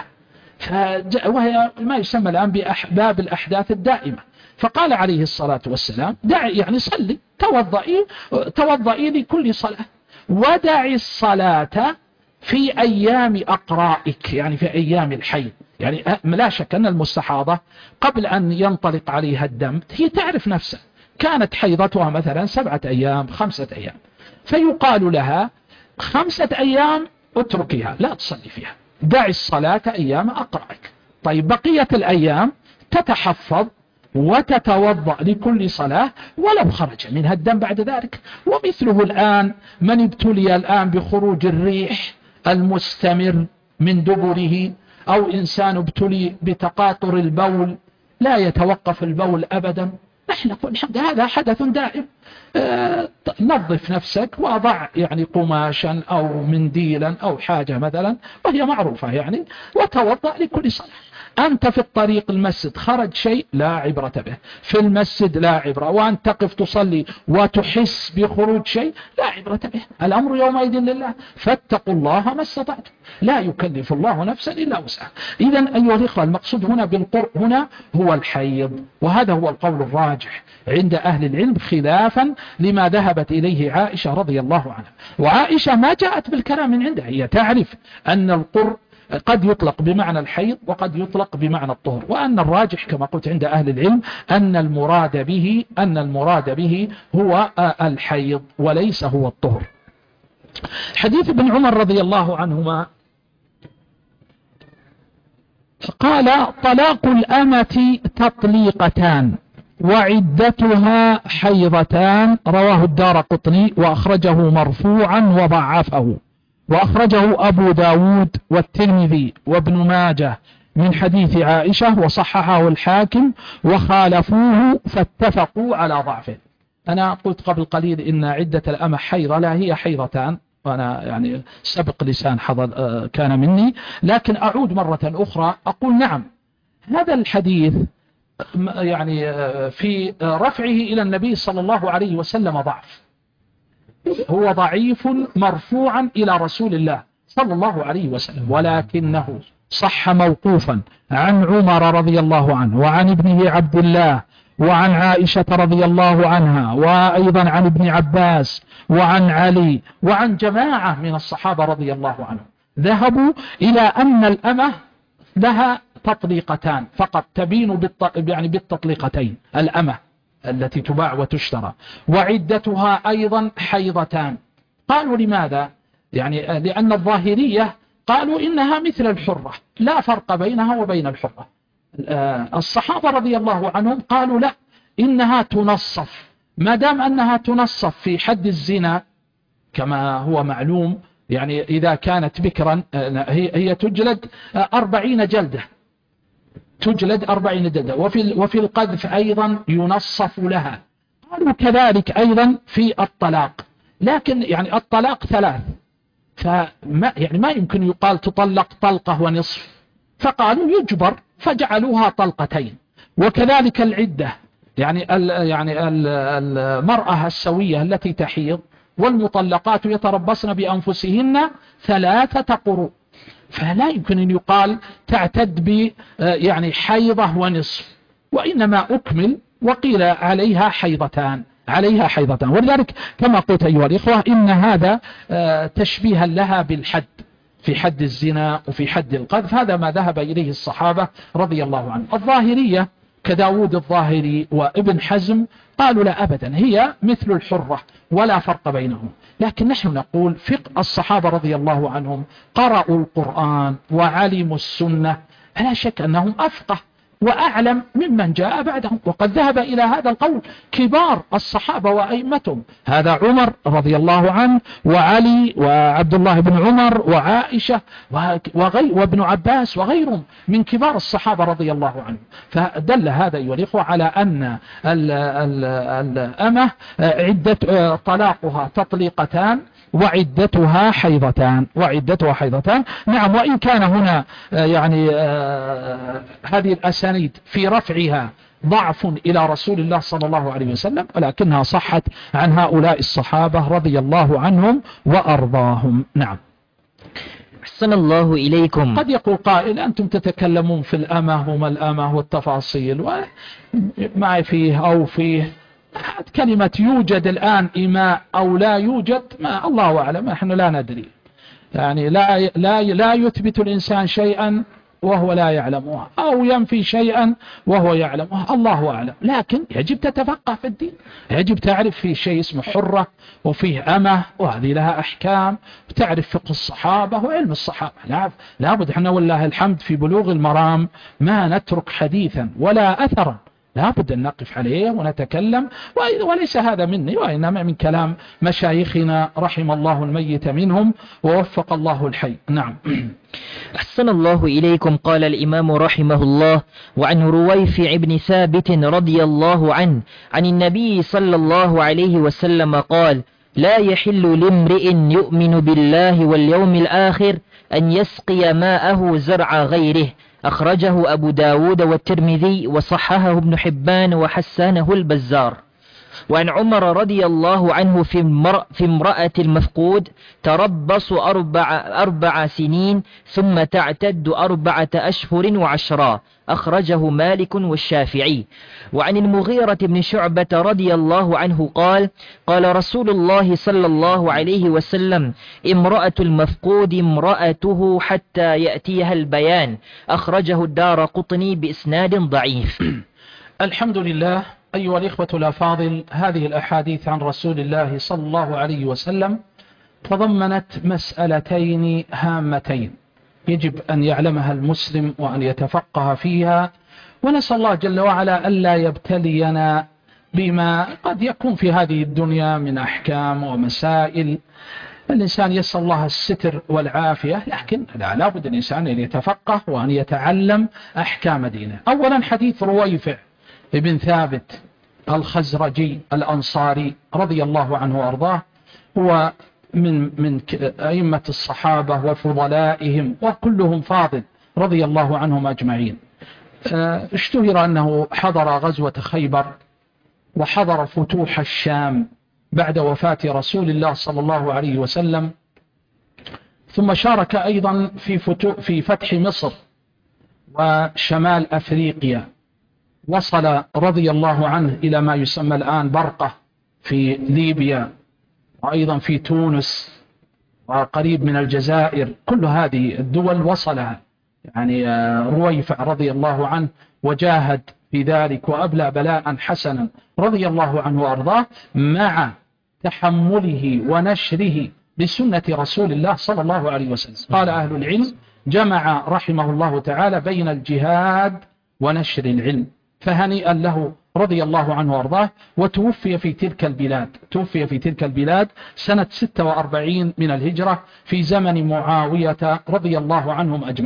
وهي ما يسمى الآن بباب الأحداث الدائمة. فقال عليه الصلاة والسلام دع يعني صلي، توضئي توضئي لكل صلاة، ودع الصلاة في أيام أقرائك، يعني في أيام الحيض. يعني لا شك أن المستحاضة قبل أن ينطلق عليها الدم هي تعرف نفسها، كانت حيضتها مثلا سبعة أيام خمسة أيام، فيقال لها خمسة أيام اتركيها لا تصلي فيها، دع الصلاة أيام أقرائك. طيب بقية الأيام تتحفظ وتتوضأ لكل صلاة ولو خرج منها الدم بعد ذلك. ومثله الآن من ابتلي الآن بخروج الريح المستمر من دبره، أو إنسان ابتلي بتقاطر البول لا يتوقف البول أبدا، نحن نقول الحمد هذا حدث دائم، آه نظف نفسك وأضع يعني قماشا أو منديلا أو حاجة مثلا وهي معروفة يعني، وتوضأ لكل صلاة. أنت في الطريق المسجد خرج شيء لا عبرة به، في المسجد لا عبرة، وأن تقف تصلي وتحس بخروج شيء لا عبرة به. الأمر يومئذ لله، فاتقوا الله ما استطعتم، لا يكلف الله نفسا إلا وسعها. إذن أيها الإخوة المقصود هنا بالقرء هنا هو الحيض، وهذا هو القول الراجح عند أهل العلم خلافا لما ذهبت إليه عائشة رضي الله عنها. وعائشة ما جاءت بالكلام من عندها، هي تعرف أن القرء قد يطلق بمعنى الحيض وقد يطلق بمعنى الطهر، وأن الراجح كما قلت عند أهل العلم أن المراد به أن المراد به هو الحيض وليس هو الطهر. حديث ابن عمر رضي الله عنهما قال طلاق الأمة تطليقتان وعدتها حيضتان، رواه الدارقطني وأخرجه مرفوعا وضعفه، وأخرجه أبو داود والترمذي وابن ماجه من حديث عائشة، وصححه الحاكم وخالفوه فاتفقوا على ضعفه. أنا قلت قبل قليل إن عدة الأمة حيضة، لا هي حيضتان، وأنا يعني سبق لسان حضر كان مني، لكن أعود مرة أخرى أقول نعم هذا الحديث يعني في رفعه إلى النبي صلى الله عليه وسلم ضعف، هو ضعيف مرفوعا إلى رسول الله صلى الله عليه وسلم، ولكنه صح موقوفا عن عمر رضي الله عنه وعن ابنه عبد الله وعن عائشة رضي الله عنها وأيضا عن ابن عباس وعن علي وعن جماعة من الصحابة رضي الله عنهم، ذهبوا إلى أن الأمة لها تطليقتان فقط، تبين بالت... يعني بالتطليقتين الأمة التي تباع وتشترى، وعدتها أيضا حيضتان. قالوا لماذا؟ يعني لأن الظاهرية قالوا إنها مثل الحرة لا فرق بينها وبين الحرة. الصحابة رضي الله عنهم قالوا لا، إنها تنصف، ما دام أنها تنصف في حد الزنا كما هو معلوم، يعني إذا كانت بكرا هي تجلد أربعين جلدة، تجلد أربعين جلدة. وفي, وفي القذف أيضا ينصف لها. قالوا كذلك أيضا في الطلاق، لكن يعني الطلاق ثلاث، فما يعني ما يمكن يقال تطلق طلقة ونصف، فقالوا يجبر فجعلوها طلقتين. وكذلك العدة، يعني ال يعني ال المرأة السوية التي تحيض والمطلقات يتربصن بأنفسهن ثلاثة قروء، فلا يمكن أن يقال تعتد ب يعني حيضة ونصف، وإنما أكمل وقيل عليها حيضتان عليها حيضتان. ولذلك كما قلت أيها الإخوة إن هذا تشبيها لها بالحد في حد الزنا وفي حد القذف، هذا ما ذهب إليه الصحابة رضي الله عنهم. الظاهرية كداود الظاهري وابن حزم قالوا لا أبدا، هي مثل الحرة ولا فرق بينهم. لكن نحن نقول فقه الصحابة رضي الله عنهم قرأوا القرآن وعلموا السنة، فلا شك أنهم أفقه وأعلم ممن جاء بعدهم. وقد ذهب إلى هذا القول كبار الصحابة وأئمتهم، هذا عمر رضي الله عنه وعلي وعبد الله بن عمر وعائشة وغي وابن عباس وغيرهم من كبار الصحابة رضي الله عنهم. فدل هذا أيها الإخوة على أن الأمة عدة طلاقها تطليقتان وعدتها حيضتان وعدتها حيضتان. نعم، وإن كان هنا يعني هذه الأسانيد في رفعها ضعف إلى رسول الله صلى الله عليه وسلم، ولكنها صحت عن هؤلاء الصحابة رضي الله عنهم وأرضاهم. نعم. أحسن الله إليكم. قد يقول قائل أنتم تتكلمون في الأمة وما الأمة والتفاصيل وما فيه أو فيه، كلمة يوجد الآن إماء أو لا يوجد ما الله أعلم، نحن لا ندري، يعني لا لا لا يثبت الإنسان شيئا وهو لا يعلمه، أو ينفي شيئا وهو يعلمه، الله أعلم. لكن يجب تتفقه في الدين، يجب تعرف في شيء اسمه حرة وفيه أمة، وهذه لها أحكام، وتعرف فقه الصحابة وعلم الصحابة. لا لابد احنا والله الحمد في بلوغ المرام ما نترك حديثا ولا أثرا، لابد أن نقف عليه ونتكلم، وليس هذا مني وإنما من كلام مشايخنا رحم الله الميت منهم ووفق الله الحي. نعم. أحسن الله إليكم. قال الإمام رحمه الله: وعن رويفع بن ثابت رضي الله عنه عن النبي صلى الله عليه وسلم قال: لا يحل لامرئ يؤمن بالله واليوم الآخر أن يسقي ماءه زرع غيره. أخرجه أبو داود والترمذي وصححه ابن حبان وحسنه البزار. وعن عمر رضي الله عنه في, المرأة في امرأة المفقود: تربص أربع, أربع سنين ثم تعتد أربعة أشهر وعشرا. أخرجه مالك والشافعي. وعن المغيرة بن شعبة رضي الله عنه قال: قال رسول الله صلى الله عليه وسلم: امرأة المفقود امرأته حتى يأتيها البيان. أخرجه الدارقطني بإسناد ضعيف. الحمد لله. أيها الإخوة الأفاضل، هذه الأحاديث عن رسول الله صلى الله عليه وسلم تضمنت مسألتين هامتين يجب أن يعلمها المسلم وأن يتفقه فيها، ونسأل الله جل وعلا ألا يبتلينا بما قد يكون في هذه الدنيا من أحكام ومسائل. الإنسان يسأل الله الستر والعافية، لكن لا لابد الإنسان أن يتفقه وأن يتعلم أحكام دينه. أولا حديث رويفع ابن ثابت الخزرجي الأنصاري رضي الله عنه وأرضاه، هو من من أئمة الصحابة وفضلائهم وكلهم فاضل رضي الله عنهم أجمعين. اشتهر أنه حضر غزوة خيبر وحضر فتوح الشام بعد وفاة رسول الله صلى الله عليه وسلم، ثم شارك أيضا في في فتح مصر وشمال أفريقيا. وصل رضي الله عنه إلى ما يسمى الآن برقة في ليبيا، وأيضا في تونس وقريب من الجزائر، كل هذه الدول وصلها يعني رويفع رضي الله عنه، وجاهد في ذلك وأبلى بلاء حسنا رضي الله عنه وأرضاه، مع تحمله ونشره بسنة رسول الله صلى الله عليه وسلم. قال أهل العلم: جمع رحمه الله تعالى بين الجهاد ونشر العلم، فهنيئا له رضي الله عنه وارضاه. وتوفي في تلك البلاد توفي في تلك البلاد سنة ستة وأربعين من الهجرة في زمن معاوية رضي الله عنهم أجمعين.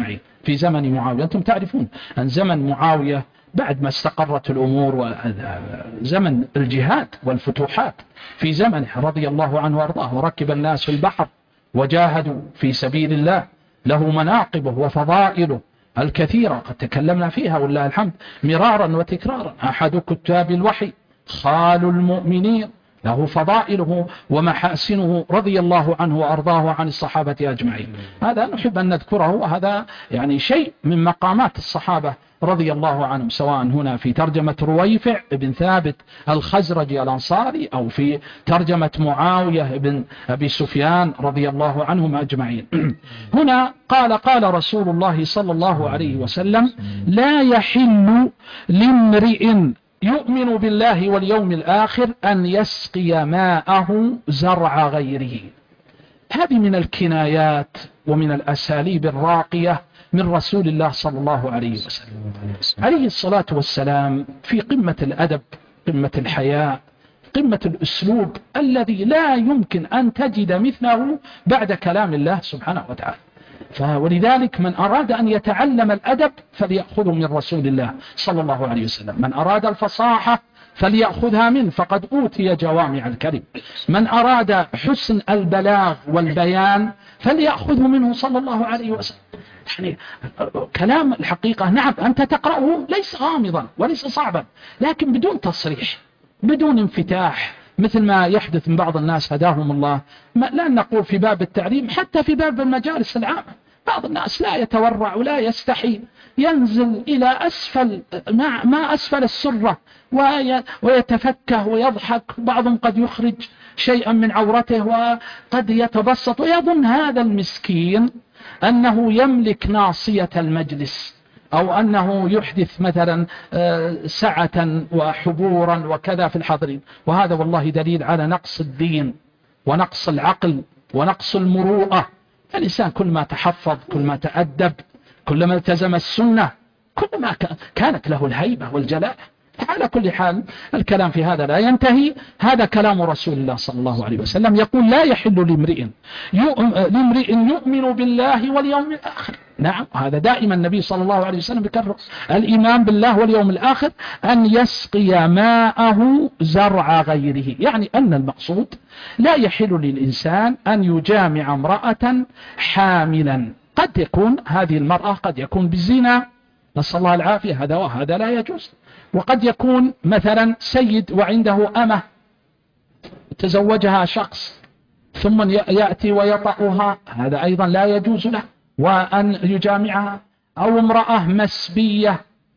في زمن معاوية. أنتم تعرفون أن زمن معاوية بعد ما استقرت الأمور وزمن الجهاد والفتوحات في زمنه رضي الله عنه وارضاه، وركب الناس في البحر وجاهدوا في سبيل الله، له مناقبه وفضائله الكثيرة قد تكلمنا فيها والله الحمد مرارا وتكرارا. أحد كتاب الوحي خال المؤمنين، له فضائله ومحاسنه رضي الله عنه وأرضاه عن الصحابة أجمعين. هذا نحب أن نذكره، وهذا يعني شيء من مقامات الصحابة رضي الله عنهم، سواء هنا في ترجمة رويفع بن ثابت الخزرجي الأنصاري أو في ترجمة معاوية بن أبي سفيان رضي الله عنهم أجمعين. هنا قال قال رسول الله صلى الله عليه وسلم: لا يحل لامرئ يؤمن بالله واليوم الآخر أن يسقي ماءه زرع غيره. هذه من الكنايات ومن الأساليب الراقية من رسول الله صلى الله عليه وسلم عليه الصلاة والسلام، في قمة الأدب، قمة الحياء، قمة الأسلوب الذي لا يمكن أن تجد مثله بعد كلام الله سبحانه وتعالى. ولذلك من أراد أن يتعلم الأدب فليأخذه من رسول الله صلى الله عليه وسلم، من أراد الفصاحة فليأخذها منه فقد أوتي جوامع الكلم، من أراد حسن البلاغ والبيان فليأخذه منه صلى الله عليه وسلم. يعني كلام الحقيقة نعم أنت تقرأه ليس غامضا وليس صعبا، لكن بدون تصريح، بدون انفتاح، مثل ما يحدث من بعض الناس هداهم الله، لا نقول في باب التعليم، حتى في باب المجالس العامة بعض الناس لا يتورع ولا يستحي، ينزل إلى أسفل ما, ما أسفل السرة ويتفكه ويضحك، بعضهم قد يخرج شيئا من عورته وقد يتبسط ويظن هذا المسكين أنه يملك ناصية المجلس، أو أنه يحدث مثلا سعة وحبورا وكذا في الحاضرين، وهذا والله دليل على نقص الدين ونقص العقل ونقص المروءة. الإنسان كل ما تحفظ، كل ما تأدب، كل ما التزم السنة، كل ما كانت له الهيبة والجلال. على كل حال الكلام في هذا لا ينتهي، هذا كلام رسول الله صلى الله عليه وسلم يقول: لا يحل لامرئ لامرئ يؤمن بالله واليوم الآخر. نعم، هذا دائما النبي صلى الله عليه وسلم بكرر الإيمان بالله واليوم الآخر، أن يسقي ماءه زرع غيره، يعني أن المقصود لا يحل للإنسان أن يجامع امرأة حاملا، قد يكون هذه المرأة قد يكون بالزنا، نسأل الله العافية، هذا وهذا لا يجوز. وقد يكون مثلا سيد وعنده أمة تزوجها شخص ثم يأتي ويطأها، هذا أيضا لا يجوز له وأن يجامعها. أو امرأة مسبية،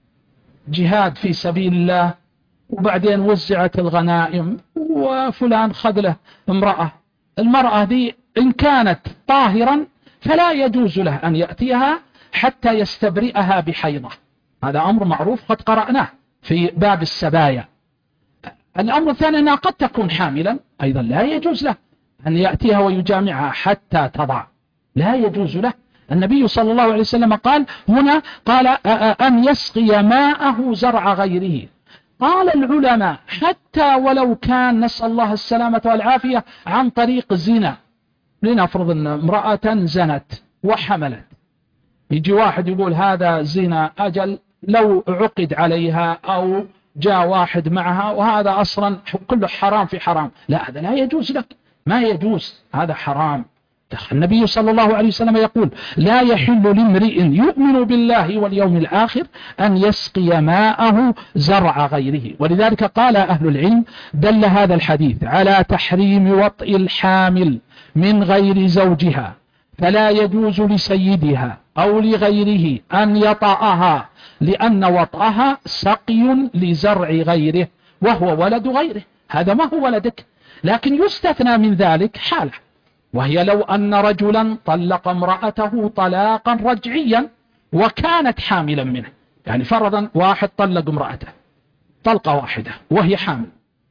جهاد في سبيل الله، وبعدين وزعت الغنائم وفلان خذ له امرأة، المرأة دي إن كانت طاهرا فلا يجوز له أن يأتيها حتى يستبرئها بحيضة، هذا أمر معروف قد قرأناه في باب السبايا. الأمر الثاني أنها قد تكون حاملا، أيضا لا يجوز له أن يأتيها ويجامعها حتى تضع، لا يجوز له. النبي صلى الله عليه وسلم قال هنا، قال أن يسقي ماءه زرع غيره. قال العلماء حتى ولو كان، نسأل الله السلامة والعافية، عن طريق الزنا، لنفرض أن امرأة زنت وحملت، يجي واحد يقول هذا زنا، أجل لو عقد عليها أو جاء واحد معها وهذا أصلا كله حرام في حرام، لا هذا لا يجوز لك، ما يجوز، هذا حرام. النبي صلى الله عليه وسلم يقول: لا يحل لامرئ يؤمن بالله واليوم الآخر أن يسقي ماءه زرع غيره. ولذلك قال أهل العلم: دل هذا الحديث على تحريم وطئ الحامل من غير زوجها، فلا يجوز لسيدها أو لغيره أن يطأها، لأن وطأها سقي لزرع غيره وهو ولد غيره، هذا ما هو ولدك. لكن يستثنى من ذلك حالة، وهي لو أن رجلا طلق امرأته طلاقا رجعيا وكانت حاملا منه، يعني فرضا واحد طلق امرأته طلقة واحده وهي حامل،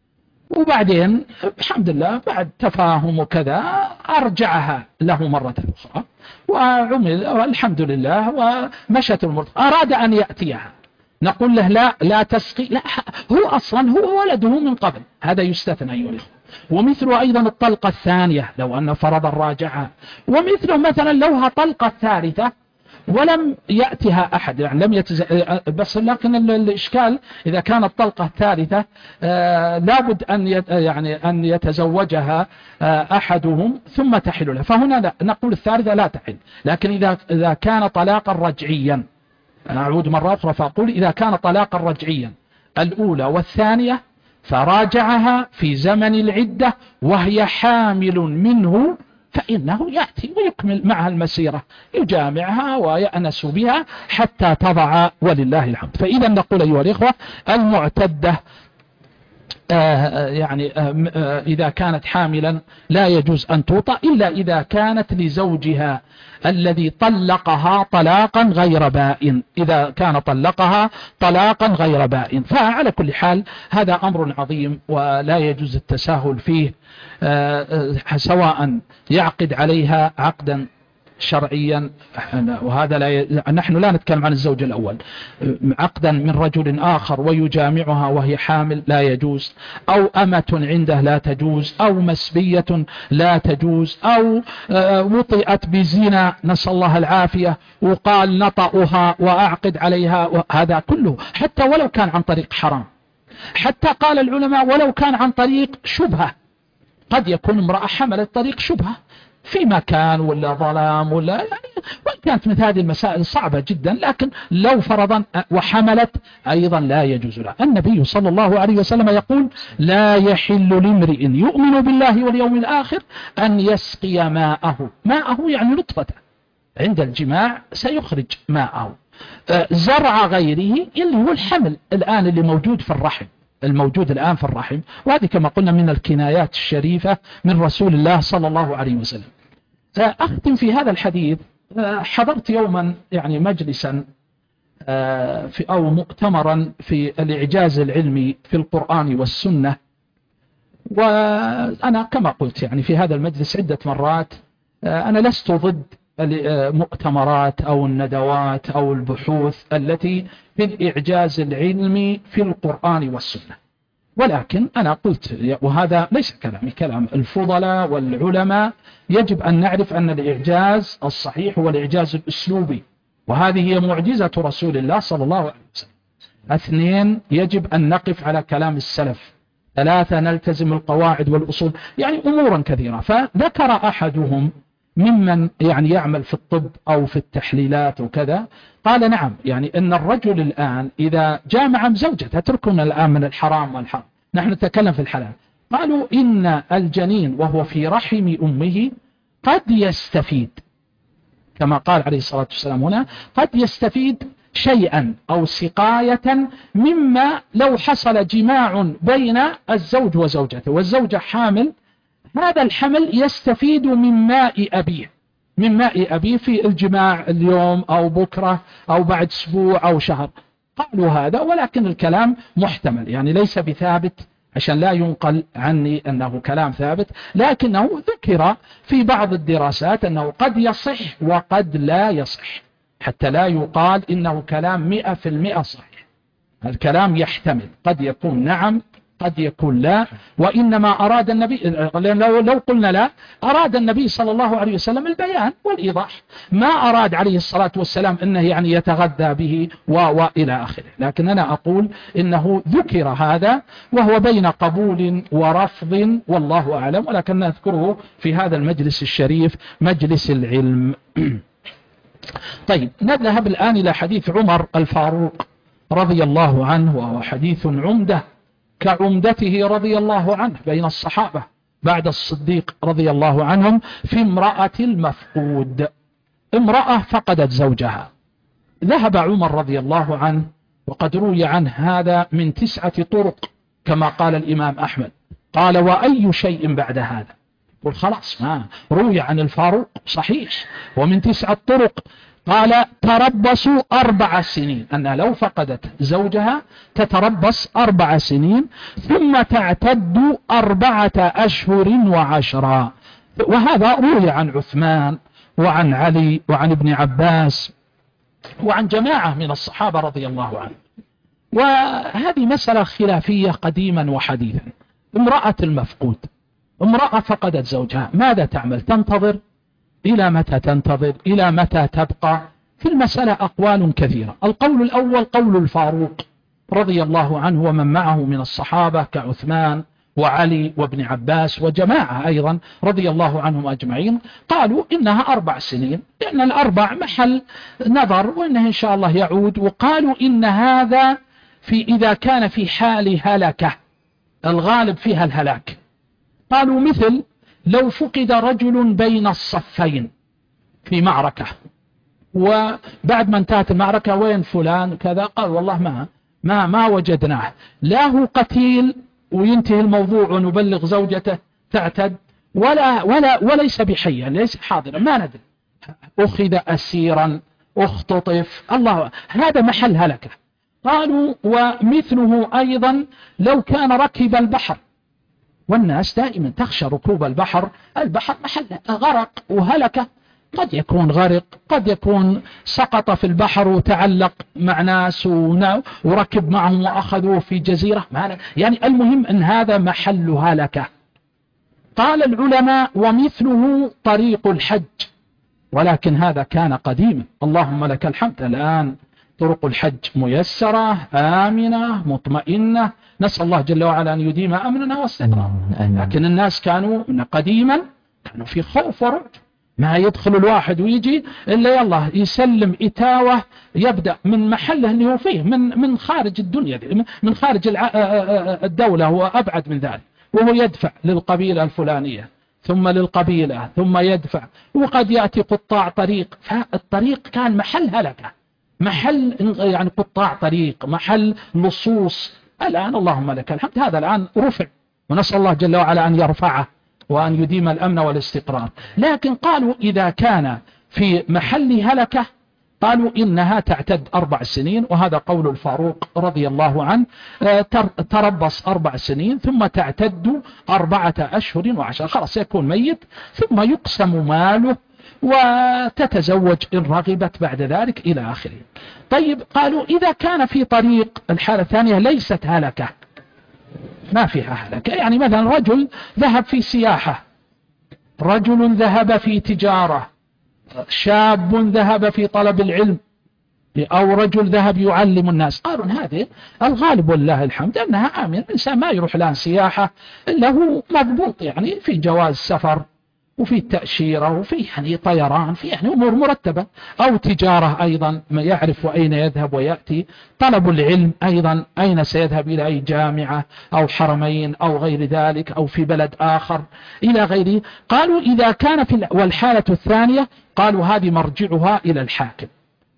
وبعدين الحمد لله بعد تفاهم وكذا أرجعها له مرة أخرى وعمل والحمد لله ومشت الأمور، أراد أن يأتيها، نقول له لا لا تسقي، لا، هو أصلا هو ولده من قبل، هذا يستثنى أيها الأخوة. ومثله أيضا الطلقة الثانية لو أن فرضا راجعها، ومثله مثلا لوها طلقة ثالثة ولم يأتها أحد، يعني لم يتز... بس لكن الإشكال إذا كانت طلقة ثالثة آه لابد أن يت... يعني أن يتزوجها آه أحدهم ثم تحل له، فهنا لا نقول الثالثة لا تحل. لكن إذا إذا كان طلاقا رجعيا، أنا أعود مرة أخرى فأقول إذا كان طلاقا رجعيا الأولى والثانية فراجعها في زمن العدة وهي حامل منه، فإنه يأتي ويكمل معها المسيرة، يجامعها ويأنس بها حتى تضع ولله الحمد. فإذا نقول أيها الإخوة المعتدة آه يعني آه آه إذا كانت حاملا لا يجوز أن توطأ إلا إذا كانت لزوجها الذي طلقها طلاقا غير بائن، إذا كان طلقها طلاقا غير بائن. فعلى كل حال هذا أمر عظيم ولا يجوز التساهل فيه، آه سواء يعقد عليها عقدا شرعيا، وهذا لا ي... نحن لا نتكلم عن الزوج الأول، عقدا من رجل آخر ويجامعها وهي حامل لا يجوز، أو أمة عنده لا تجوز، أو مسبية لا تجوز، أو وطئت بزنا نسأل الله العافية وقال نطأها وأعقد عليها، هذا كله حتى ولو كان عن طريق حرام، حتى قال العلماء ولو كان عن طريق شبهة، قد يكون امرأة حملت طريق شبهة في مكان ولا ظلام ولا يعني، وإن كانت مثل هذه المسائل صعبة جدا، لكن لو فرضا وحملت أيضا لا يجوز لها. النبي صلى الله عليه وسلم يقول لا يحل لامرئ يؤمن بالله واليوم الآخر أن يسقي ماءه، ماءه يعني نطفته، عند الجماع سيخرج ماءه، زرع غيره اللي هو الحمل الآن اللي موجود في الرحم، الموجود الآن في الرحم، وهذه كما قلنا من الكنايات الشريفة من رسول الله صلى الله عليه وسلم. أختم في هذا الحديث، حضرت يوما يعني مجلسا في أو مؤتمرا في الإعجاز العلمي في القرآن والسنة، وأنا كما قلت يعني في هذا المجلس عدة مرات أنا لست ضد المؤتمرات أو الندوات أو البحوث التي في الإعجاز العلمي في القرآن والسنة، ولكن أنا قلت وهذا ليس كلامي، كلام الفضلاء والعلماء، يجب أن نعرف أن الإعجاز الصحيح هو الإعجاز الأسلوبي، وهذه هي معجزة رسول الله صلى الله عليه وسلم. اثنين، يجب أن نقف على كلام السلف. ثلاثة، نلتزم القواعد والأصول، يعني أمورا كثيرة. فذكر أحدهم ممن يعني يعمل في الطب أو في التحليلات وكذا، قال نعم يعني أن الرجل الآن إذا جامع زوجته، تركنا الآن من الحرام والحرام، نحن نتكلم في الحلال، قالوا إن الجنين وهو في رحم أمه قد يستفيد، كما قال عليه الصلاة والسلام هنا، قد يستفيد شيئا أو سقاية مما لو حصل جماع بين الزوج وزوجته والزوجة حامل، هذا الحمل يستفيد من ماء أبيه، من ماء أبيه في الجماع اليوم أو بكرة أو بعد أسبوع أو شهر. قالوا هذا، ولكن الكلام محتمل، يعني ليس بثابت عشان لا ينقل عني أنه كلام ثابت، لكنه ذكر في بعض الدراسات أنه قد يصح وقد لا يصح، حتى لا يقال إنه كلام مئة في المئة صحيح. الكلام يحتمل، قد يكون نعم قد يكون لا، وإنما أراد النبي، لو, لو قلنا لا، أراد النبي صلى الله عليه وسلم البيان والإيضاح، ما أراد عليه الصلاة والسلام أنه يعني يتغذى به وإلى آخره. لكن أنا أقول إنه ذكر هذا وهو بين قبول ورفض والله أعلم، ولكن نذكره في هذا المجلس الشريف مجلس العلم. طيب نذهب الآن إلى حديث عمر الفاروق رضي الله عنه، وهو حديث عمدة كعمدته رضي الله عنه بين الصحابة بعد الصديق رضي الله عنهم، في امرأة المفقود. امرأة فقدت زوجها، ذهب عمر رضي الله عنه، وقد روي عنه هذا من تسعة طرق كما قال الإمام أحمد، قال وأي شيء بعد هذا؟ قل خلاص ما روي عن الفاروق صحيح ومن تسعة طرق. قال تربصوا أربع سنين، أنها لو فقدت زوجها تتربص أربع سنين ثم تعتد أربعة أشهر وعشرة. وهذا روي عن عثمان وعن علي وعن ابن عباس وعن جماعة من الصحابة رضي الله عنهم. وهذه مسألة خلافية قديما وحديثا. امرأة المفقود، امرأة فقدت زوجها، ماذا تعمل؟ تنتظر؟ إلى متى تنتظر؟ إلى متى تبقى؟ في المسألة أقوال كثيرة. القول الأول قول الفاروق رضي الله عنه ومن معه من الصحابة كعثمان وعلي وابن عباس وجماعة أيضا رضي الله عنهم أجمعين، قالوا إنها أربع سنين، لأن الأربع محل نظر وإنه إن شاء الله يعود. وقالوا إن هذا في إذا كان في حال هلكة، الغالب فيها الهلاك. قالوا مثل لو فقد رجل بين الصفين في معركة، وبعد ما انتهت المعركة وين فلان كذا، قال والله ما ما ما وجدناه، لا هو قتيل وينتهي الموضوع ونبلغ زوجته تعتد، ولا ولا وليس بحيا، ليس حاضرا، ما ندري، أخذ أسيرا اختطف، الله، هذا محل هلكة. قالوا ومثله أيضا لو كان ركب البحر، والناس دائما تخشى ركوب البحر، البحر محل غرق وهلكة، قد يكون غرق، قد يكون سقط في البحر وتعلق مع ناس وركب معهم وأخذوه في جزيرة، يعني المهم أن هذا محل هلكة. قال العلماء ومثله طريق الحج، ولكن هذا كان قديما، اللهم لك الحمد الآن طرق الحج ميسرة آمنة مطمئنة، نسأل الله جل وعلا أن يديم أمننا واستقرار. لكن الناس كانوا قديما كانوا في خوف ورعب، ما يدخل الواحد ويجي إلا يلا يسلم إتاوة، يبدأ من محله اللي هو فيه، من من خارج الدنيا، من خارج الدولة وأبعد من ذلك، وهو يدفع للقبيلة الفلانية ثم للقبيلة ثم يدفع، وقد يأتي قطاع طريق، فالطريق كان محل هلكة، محل يعني قطاع طريق، محل لصوص. الآن اللهم لك الحمد هذا الآن رفع، ونسأل الله جل وعلا أن يرفعه وأن يديم الأمن والاستقرار. لكن قالوا إذا كان في محل هلكة، قالوا إنها تعتد أربع سنين، وهذا قول الفاروق رضي الله عنه، تربص أربع سنين ثم تعتد أربعة أشهر وعشر، خلاص يكون ميت، ثم يقسم ماله وتتزوج إن رغبت بعد ذلك إلى آخره. طيب قالوا إذا كان في طريق، الحالة الثانية ليست هلكة، ما فيها هلكة، يعني مثلا رجل ذهب في سياحة، رجل ذهب في تجارة، شاب ذهب في طلب العلم، أو رجل ذهب يعلم الناس، قالوا هذه الغالب والله الحمد أنها آمن، الإنسان ما يروح الآن سياحة إلا هو مضبوط، يعني في جواز سفر وفي تأشيرة وفي يعني طيران، في يعني أمور مرتبة، أو تجارة أيضا ما يعرف أين يذهب ويأتي، طلب العلم أيضا أين سيذهب، إلى أي جامعة أو حرمين أو غير ذلك، أو في بلد آخر إلى غيره. قالوا إذا كان في، والحالة الثانية قالوا هذه مرجعها إلى الحاكم،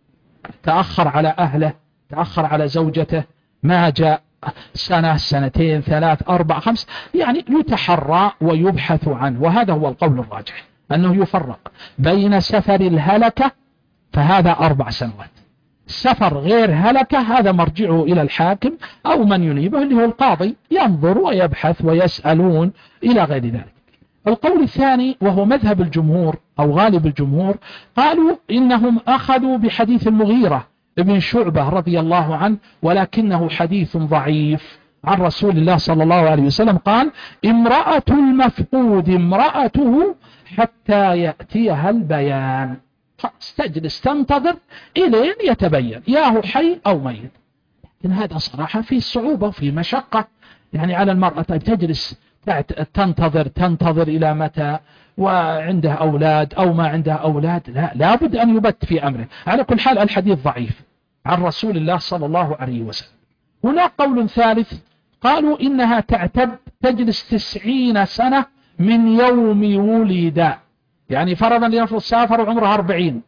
تأخر على أهله، تأخر على زوجته، ما جاء سنة سنتين ثلاث أربع خمس، يعني يتحرى ويبحث عنه. وهذا هو القول الراجح، أنه يفرق بين سفر الهلكة فهذا أربع سنوات، سفر غير هلكة هذا مرجعه إلى الحاكم أو من ينيبه اللي هو القاضي، ينظر ويبحث ويسألون إلى غير ذلك. القول الثاني وهو مذهب الجمهور أو غالب الجمهور، قالوا إنهم أخذوا بحديث المغيرة ابن شعبة رضي الله عنه، ولكنه حديث ضعيف عن رسول الله صلى الله عليه وسلم، قال امرأة المفقود امرأته حتى يأتيها البيان، تجلس تنتظر إلين يتبين يا هو حي أو ميت. لكن هذا صراحة في صعوبة وفي مشقة يعني على المرأة، تجلس تنتظر تنتظر إلى متى، وعنده أولاد أو ما عنده أولاد، لا لابد أن يبت في أمره. على كل حال الحديث ضعيف عن رسول الله صلى الله عليه وسلم. هناك قول ثالث، قالوا إنها تعتد تجلس تسعين سنة من يوم ولد، يعني فرضا لنفرض سافر وعمره أربعين،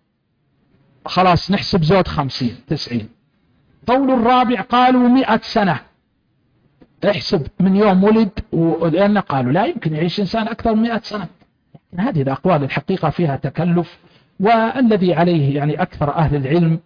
خلاص نحسب زود خمسين تسعين. قول الرابع قالوا مئة سنة، احسب من يوم ولد، ولأن قالوا لا يمكن يعيش إنسان أكثر من مئة سنة. هذه الأقوال الحقيقة فيها تكلف، والذي عليه يعني أكثر أهل العلم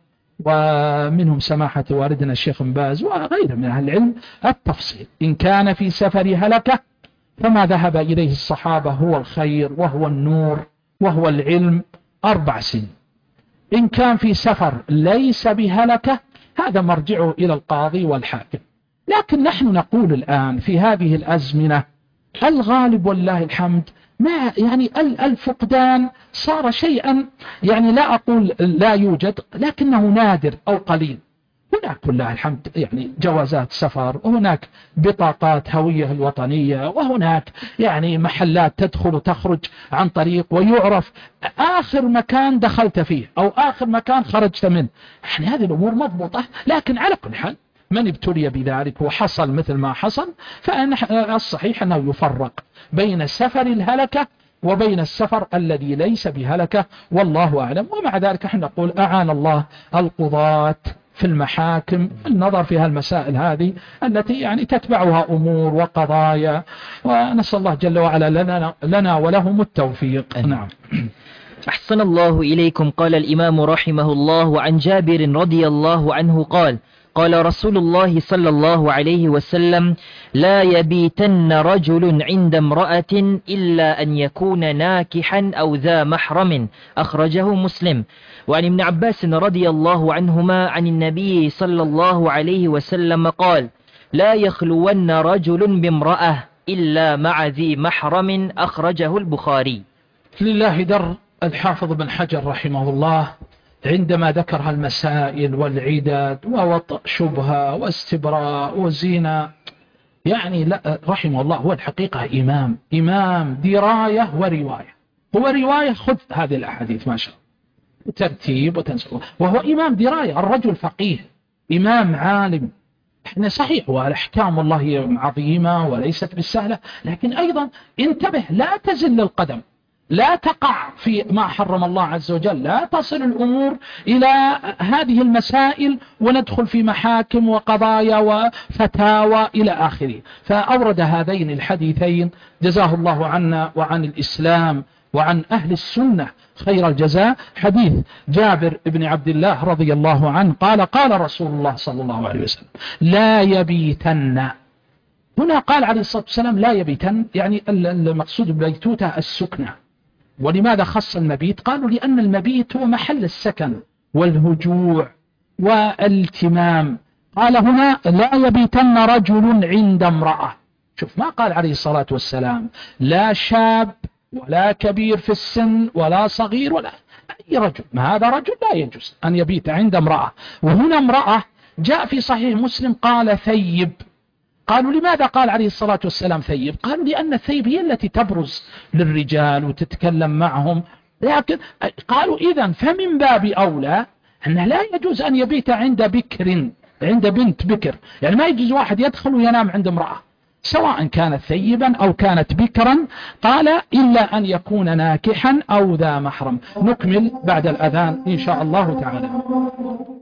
ومنهم سماحة والدنا الشيخ بن باز وغيره من أهل العلم التفصيل. إن كان في سفر هلكة فما ذهب إليه الصحابة هو الخير وهو النور وهو العلم، أربع سنين. إن كان في سفر ليس بهلكة هذا مرجعه إلى القاضي والحاكم. لكن نحن نقول الآن في هذه الأزمنة الغالب والله الحمد ما يعني الفقدان صار شيئا، يعني لا أقول لا يوجد، لكنه نادر أو قليل. هناك لله الحمد يعني جوازات سفر، وهناك بطاقات هوية الوطنية، وهناك يعني محلات تدخل وتخرج عن طريق ويعرف آخر مكان دخلت فيه أو آخر مكان خرجت منه. يعني هذه الأمور مضبوطة، لكن على كل حال من ابتلي بذلك وحصل مثل ما حصل، فإن الصحيح أنه يفرق بين سفر الهلكة وبين السفر الذي ليس بهلكة، والله أعلم. ومع ذلك احنا نقول أعان الله القضاة في المحاكم النظر في هالمسائل هذه التي يعني تتبعها أمور وقضايا، ونسأل الله جل وعلا لنا, لنا ولهم التوفيق. نعم. أحسن الله إليكم. قال الإمام رحمه الله عن جابر رضي الله عنه قال: قال رسول الله صلى الله عليه وسلم: لا يبيتن رجل عند امرأة إلا أن يكون ناكحا أو ذا محرم. أخرجه مسلم. وعن ابن عباس رضي الله عنهما عن النبي صلى الله عليه وسلم قال: لا يخلون رجل بامرأة إلا مع ذي محرم. أخرجه البخاري. لله در الحافظ بن حجر رحمه الله عندما ذكر المسائل والعدد ووطأ شبهة واستبراء وزينة، يعني لا رحمه الله هو الحقيقة إمام إمام دراية ورواية. هو رواية خذ هذه الأحاديث ما شاء الله ترتيب وتنسق، وهو إمام دراية. الرجل فقيه إمام عالم. احنا صحيح والأحكام الله عظيمة وليست بالسهلة، لكن أيضا انتبه لا تزل القدم، لا تقع في ما حرم الله عز وجل، لا تصل الأمور إلى هذه المسائل وندخل في محاكم وقضايا وفتاوى إلى آخره. فأورد هذين الحديثين جزاه الله عنا وعن الإسلام وعن أهل السنة خير الجزاء. حديث جابر بن عبد الله رضي الله عنه قال: قال رسول الله صلى الله عليه وسلم: لا يبيتن. هنا قال عليه الصلاة والسلام لا يبيتن، يعني المقصود بالبيتوتة السكنة. ولماذا خص المبيت؟ قالوا لأن المبيت هو محل السكن والهجوع والالتمام. قال هنا: لا يبيتن رجل عند امرأة. شوف ما قال عليه الصلاة والسلام لا شاب ولا كبير في السن ولا صغير ولا أي رجل، ما هذا رجل لا يجوز أن يبيت عند امرأة. وهنا امرأة جاء في صحيح مسلم قال ثيب. قالوا لماذا قال عليه الصلاة والسلام ثيب؟ قالوا لأن الثيب هي التي تبرز للرجال وتتكلم معهم. لكن قالوا إذن فمن باب أولى أنه لا يجوز أن يبيت عند بكر، عند بنت بكر. يعني ما يجوز واحد يدخل وينام عند امرأة سواء كانت ثيبا أو كانت بكرا. قال إلا أن يكون ناكحا أو ذا محرم. نكمل بعد الأذان إن شاء الله تعالى.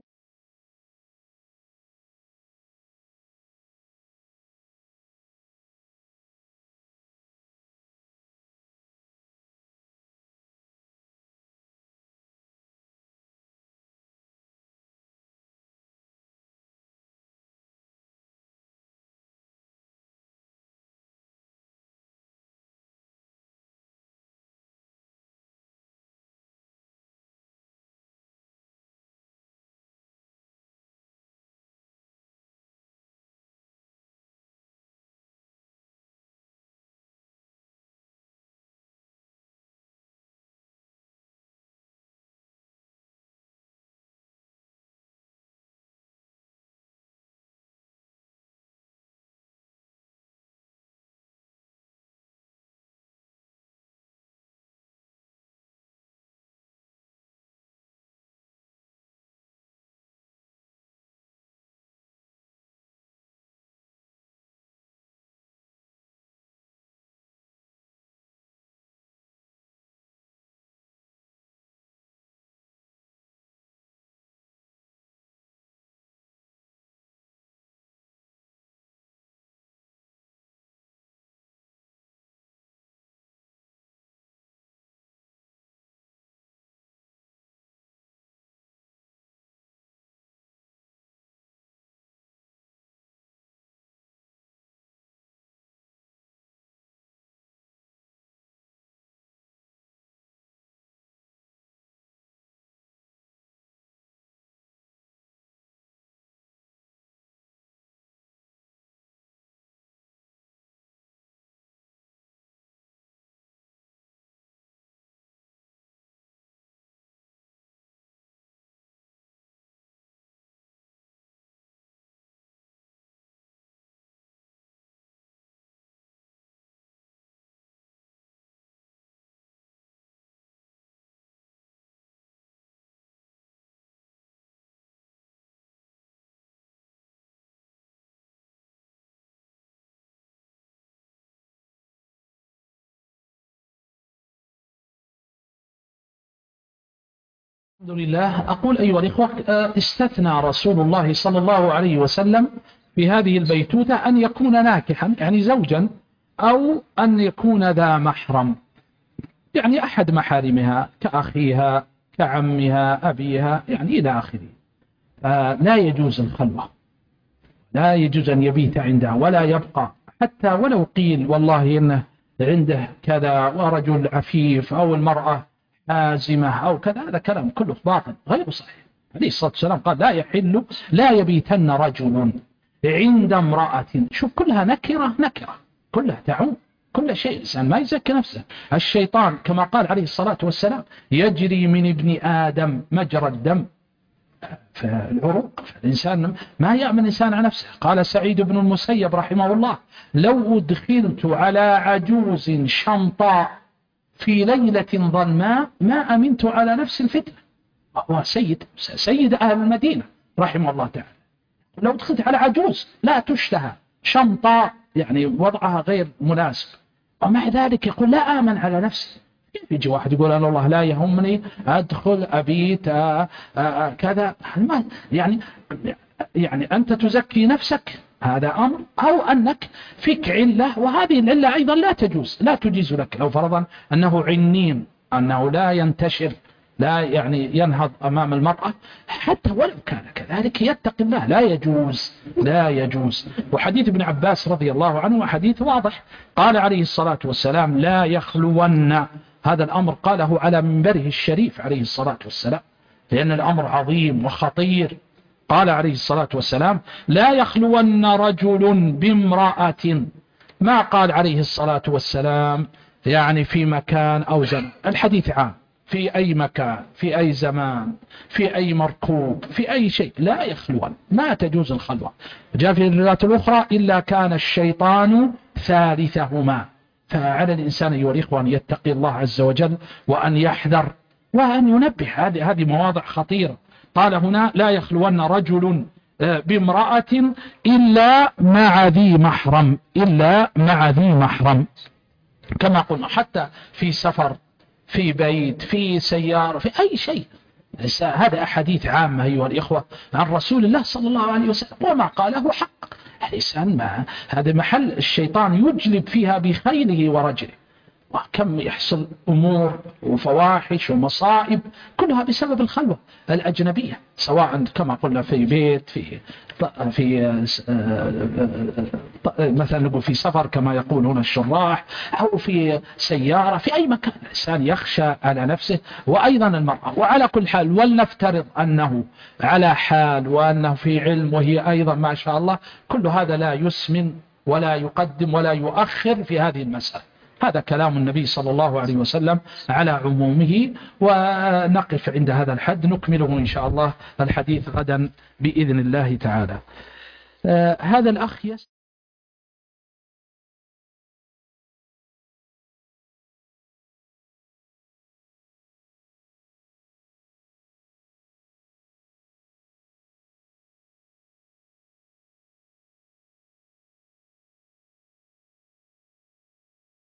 الحمد لله. أقول أيها الإخوة، استثنى رسول الله صلى الله عليه وسلم في هذه البيتوتة أن يكون ناكحا يعني زوجا، أو أن يكون ذا محرم، يعني أحد محارمها كأخيها كعمها أبيها يعني إلى آخره. لا يجوز الخلوة، لا يجوز أن يبيت عندها ولا يبقى، حتى ولو قيل والله إنه عنده كذا ورجل عفيف أو المرأة حازمة أو كذا، هذا كلام كله باطل غير صحيح. عليه الصلاة والسلام قال لا يحل لا يبيتن رجل عند امرأة. شوف كلها نكرة نكرة، كلها تعم كل شيء، الإنسان ما يزكي نفسه. الشيطان كما قال عليه الصلاة والسلام يجري من ابن آدم مجرى الدم، فالعروق، فالإنسان ما يأمن الإنسان على نفسه. قال سعيد بن المسيب رحمه الله لو أدخلت على عجوز شمطاء في ليلة ظلماء ما أمنت على نفس الفتنة. هو سيد سيد أهل المدينة رحمه الله تعالى، لو دخلت على عجوز لا تشتهى شمطاء يعني وضعها غير مناسب، ومع ذلك يقول لا آمن على نفسي. كيف يجي واحد يقول أنا الله لا يهمني أدخل أبيت آآ آآ كذا، يعني يعني أنت تزكي نفسك، هذا أمر، أو أنك فيك علة، وهذه العلة أيضا لا تجوز لا تجيز لك. لو فرضا أنه عنين، أنه لا ينتشر، لا يعني ينهض أمام المرأة، حتى ولو كان كذلك يتقي الله، لا يجوز لا يجوز. وحديث ابن عباس رضي الله عنه حديث واضح، قال عليه الصلاة والسلام لا يخلون، هذا الأمر قاله على منبره الشريف عليه الصلاة والسلام، لأن الأمر عظيم وخطير. قال عليه الصلاة والسلام لا يخلون رجل بامرأة، ما قال عليه الصلاة والسلام يعني في مكان أو زمان، الحديث عام في أي مكان في أي زمان في أي مركوب في أي شيء، لا يخلون، ما تجوز الخلوة. جاء في الروايات الأخرى إلا كان الشيطان ثالثهما. فعلى الإنسان أيها الإخوة أن يتقي الله عز وجل وأن يحذر وأن ينبه، هذه هذه مواضع خطيرة. قال هنا لا يخلون رجل بامرأة إلا مع ذي محرم، إلا مع ذي محرم، كما قلنا حتى في سفر في بيت في سيارة في أي شيء. هذا أحاديث عامة أيها الإخوة عن رسول الله صلى الله عليه وسلم، وما قاله حق. الإنسان ما هذا محل الشيطان يجلب فيها بخيله ورجله، وكم يحصل أمور وفواحش ومصائب كلها بسبب الخلوة الأجنبية، سواء كما قلنا في بيت في في مثلا نقول في سفر كما يقولون الشراح، أو في سيارة، في أي مكان الإنسان يخشى على نفسه وأيضا المرأة. وعلى كل حال ولنفترض أنه على حال وأنه في علم وهي أيضا ما شاء الله، كل هذا لا يسمن ولا يقدم ولا يؤخر في هذه المسألة. هذا كلام النبي صلى الله عليه وسلم على عمومه، ونقف عند هذا الحد، نكمله إن شاء الله الحديث غدا بإذن الله تعالى. آه هذا الأخ يس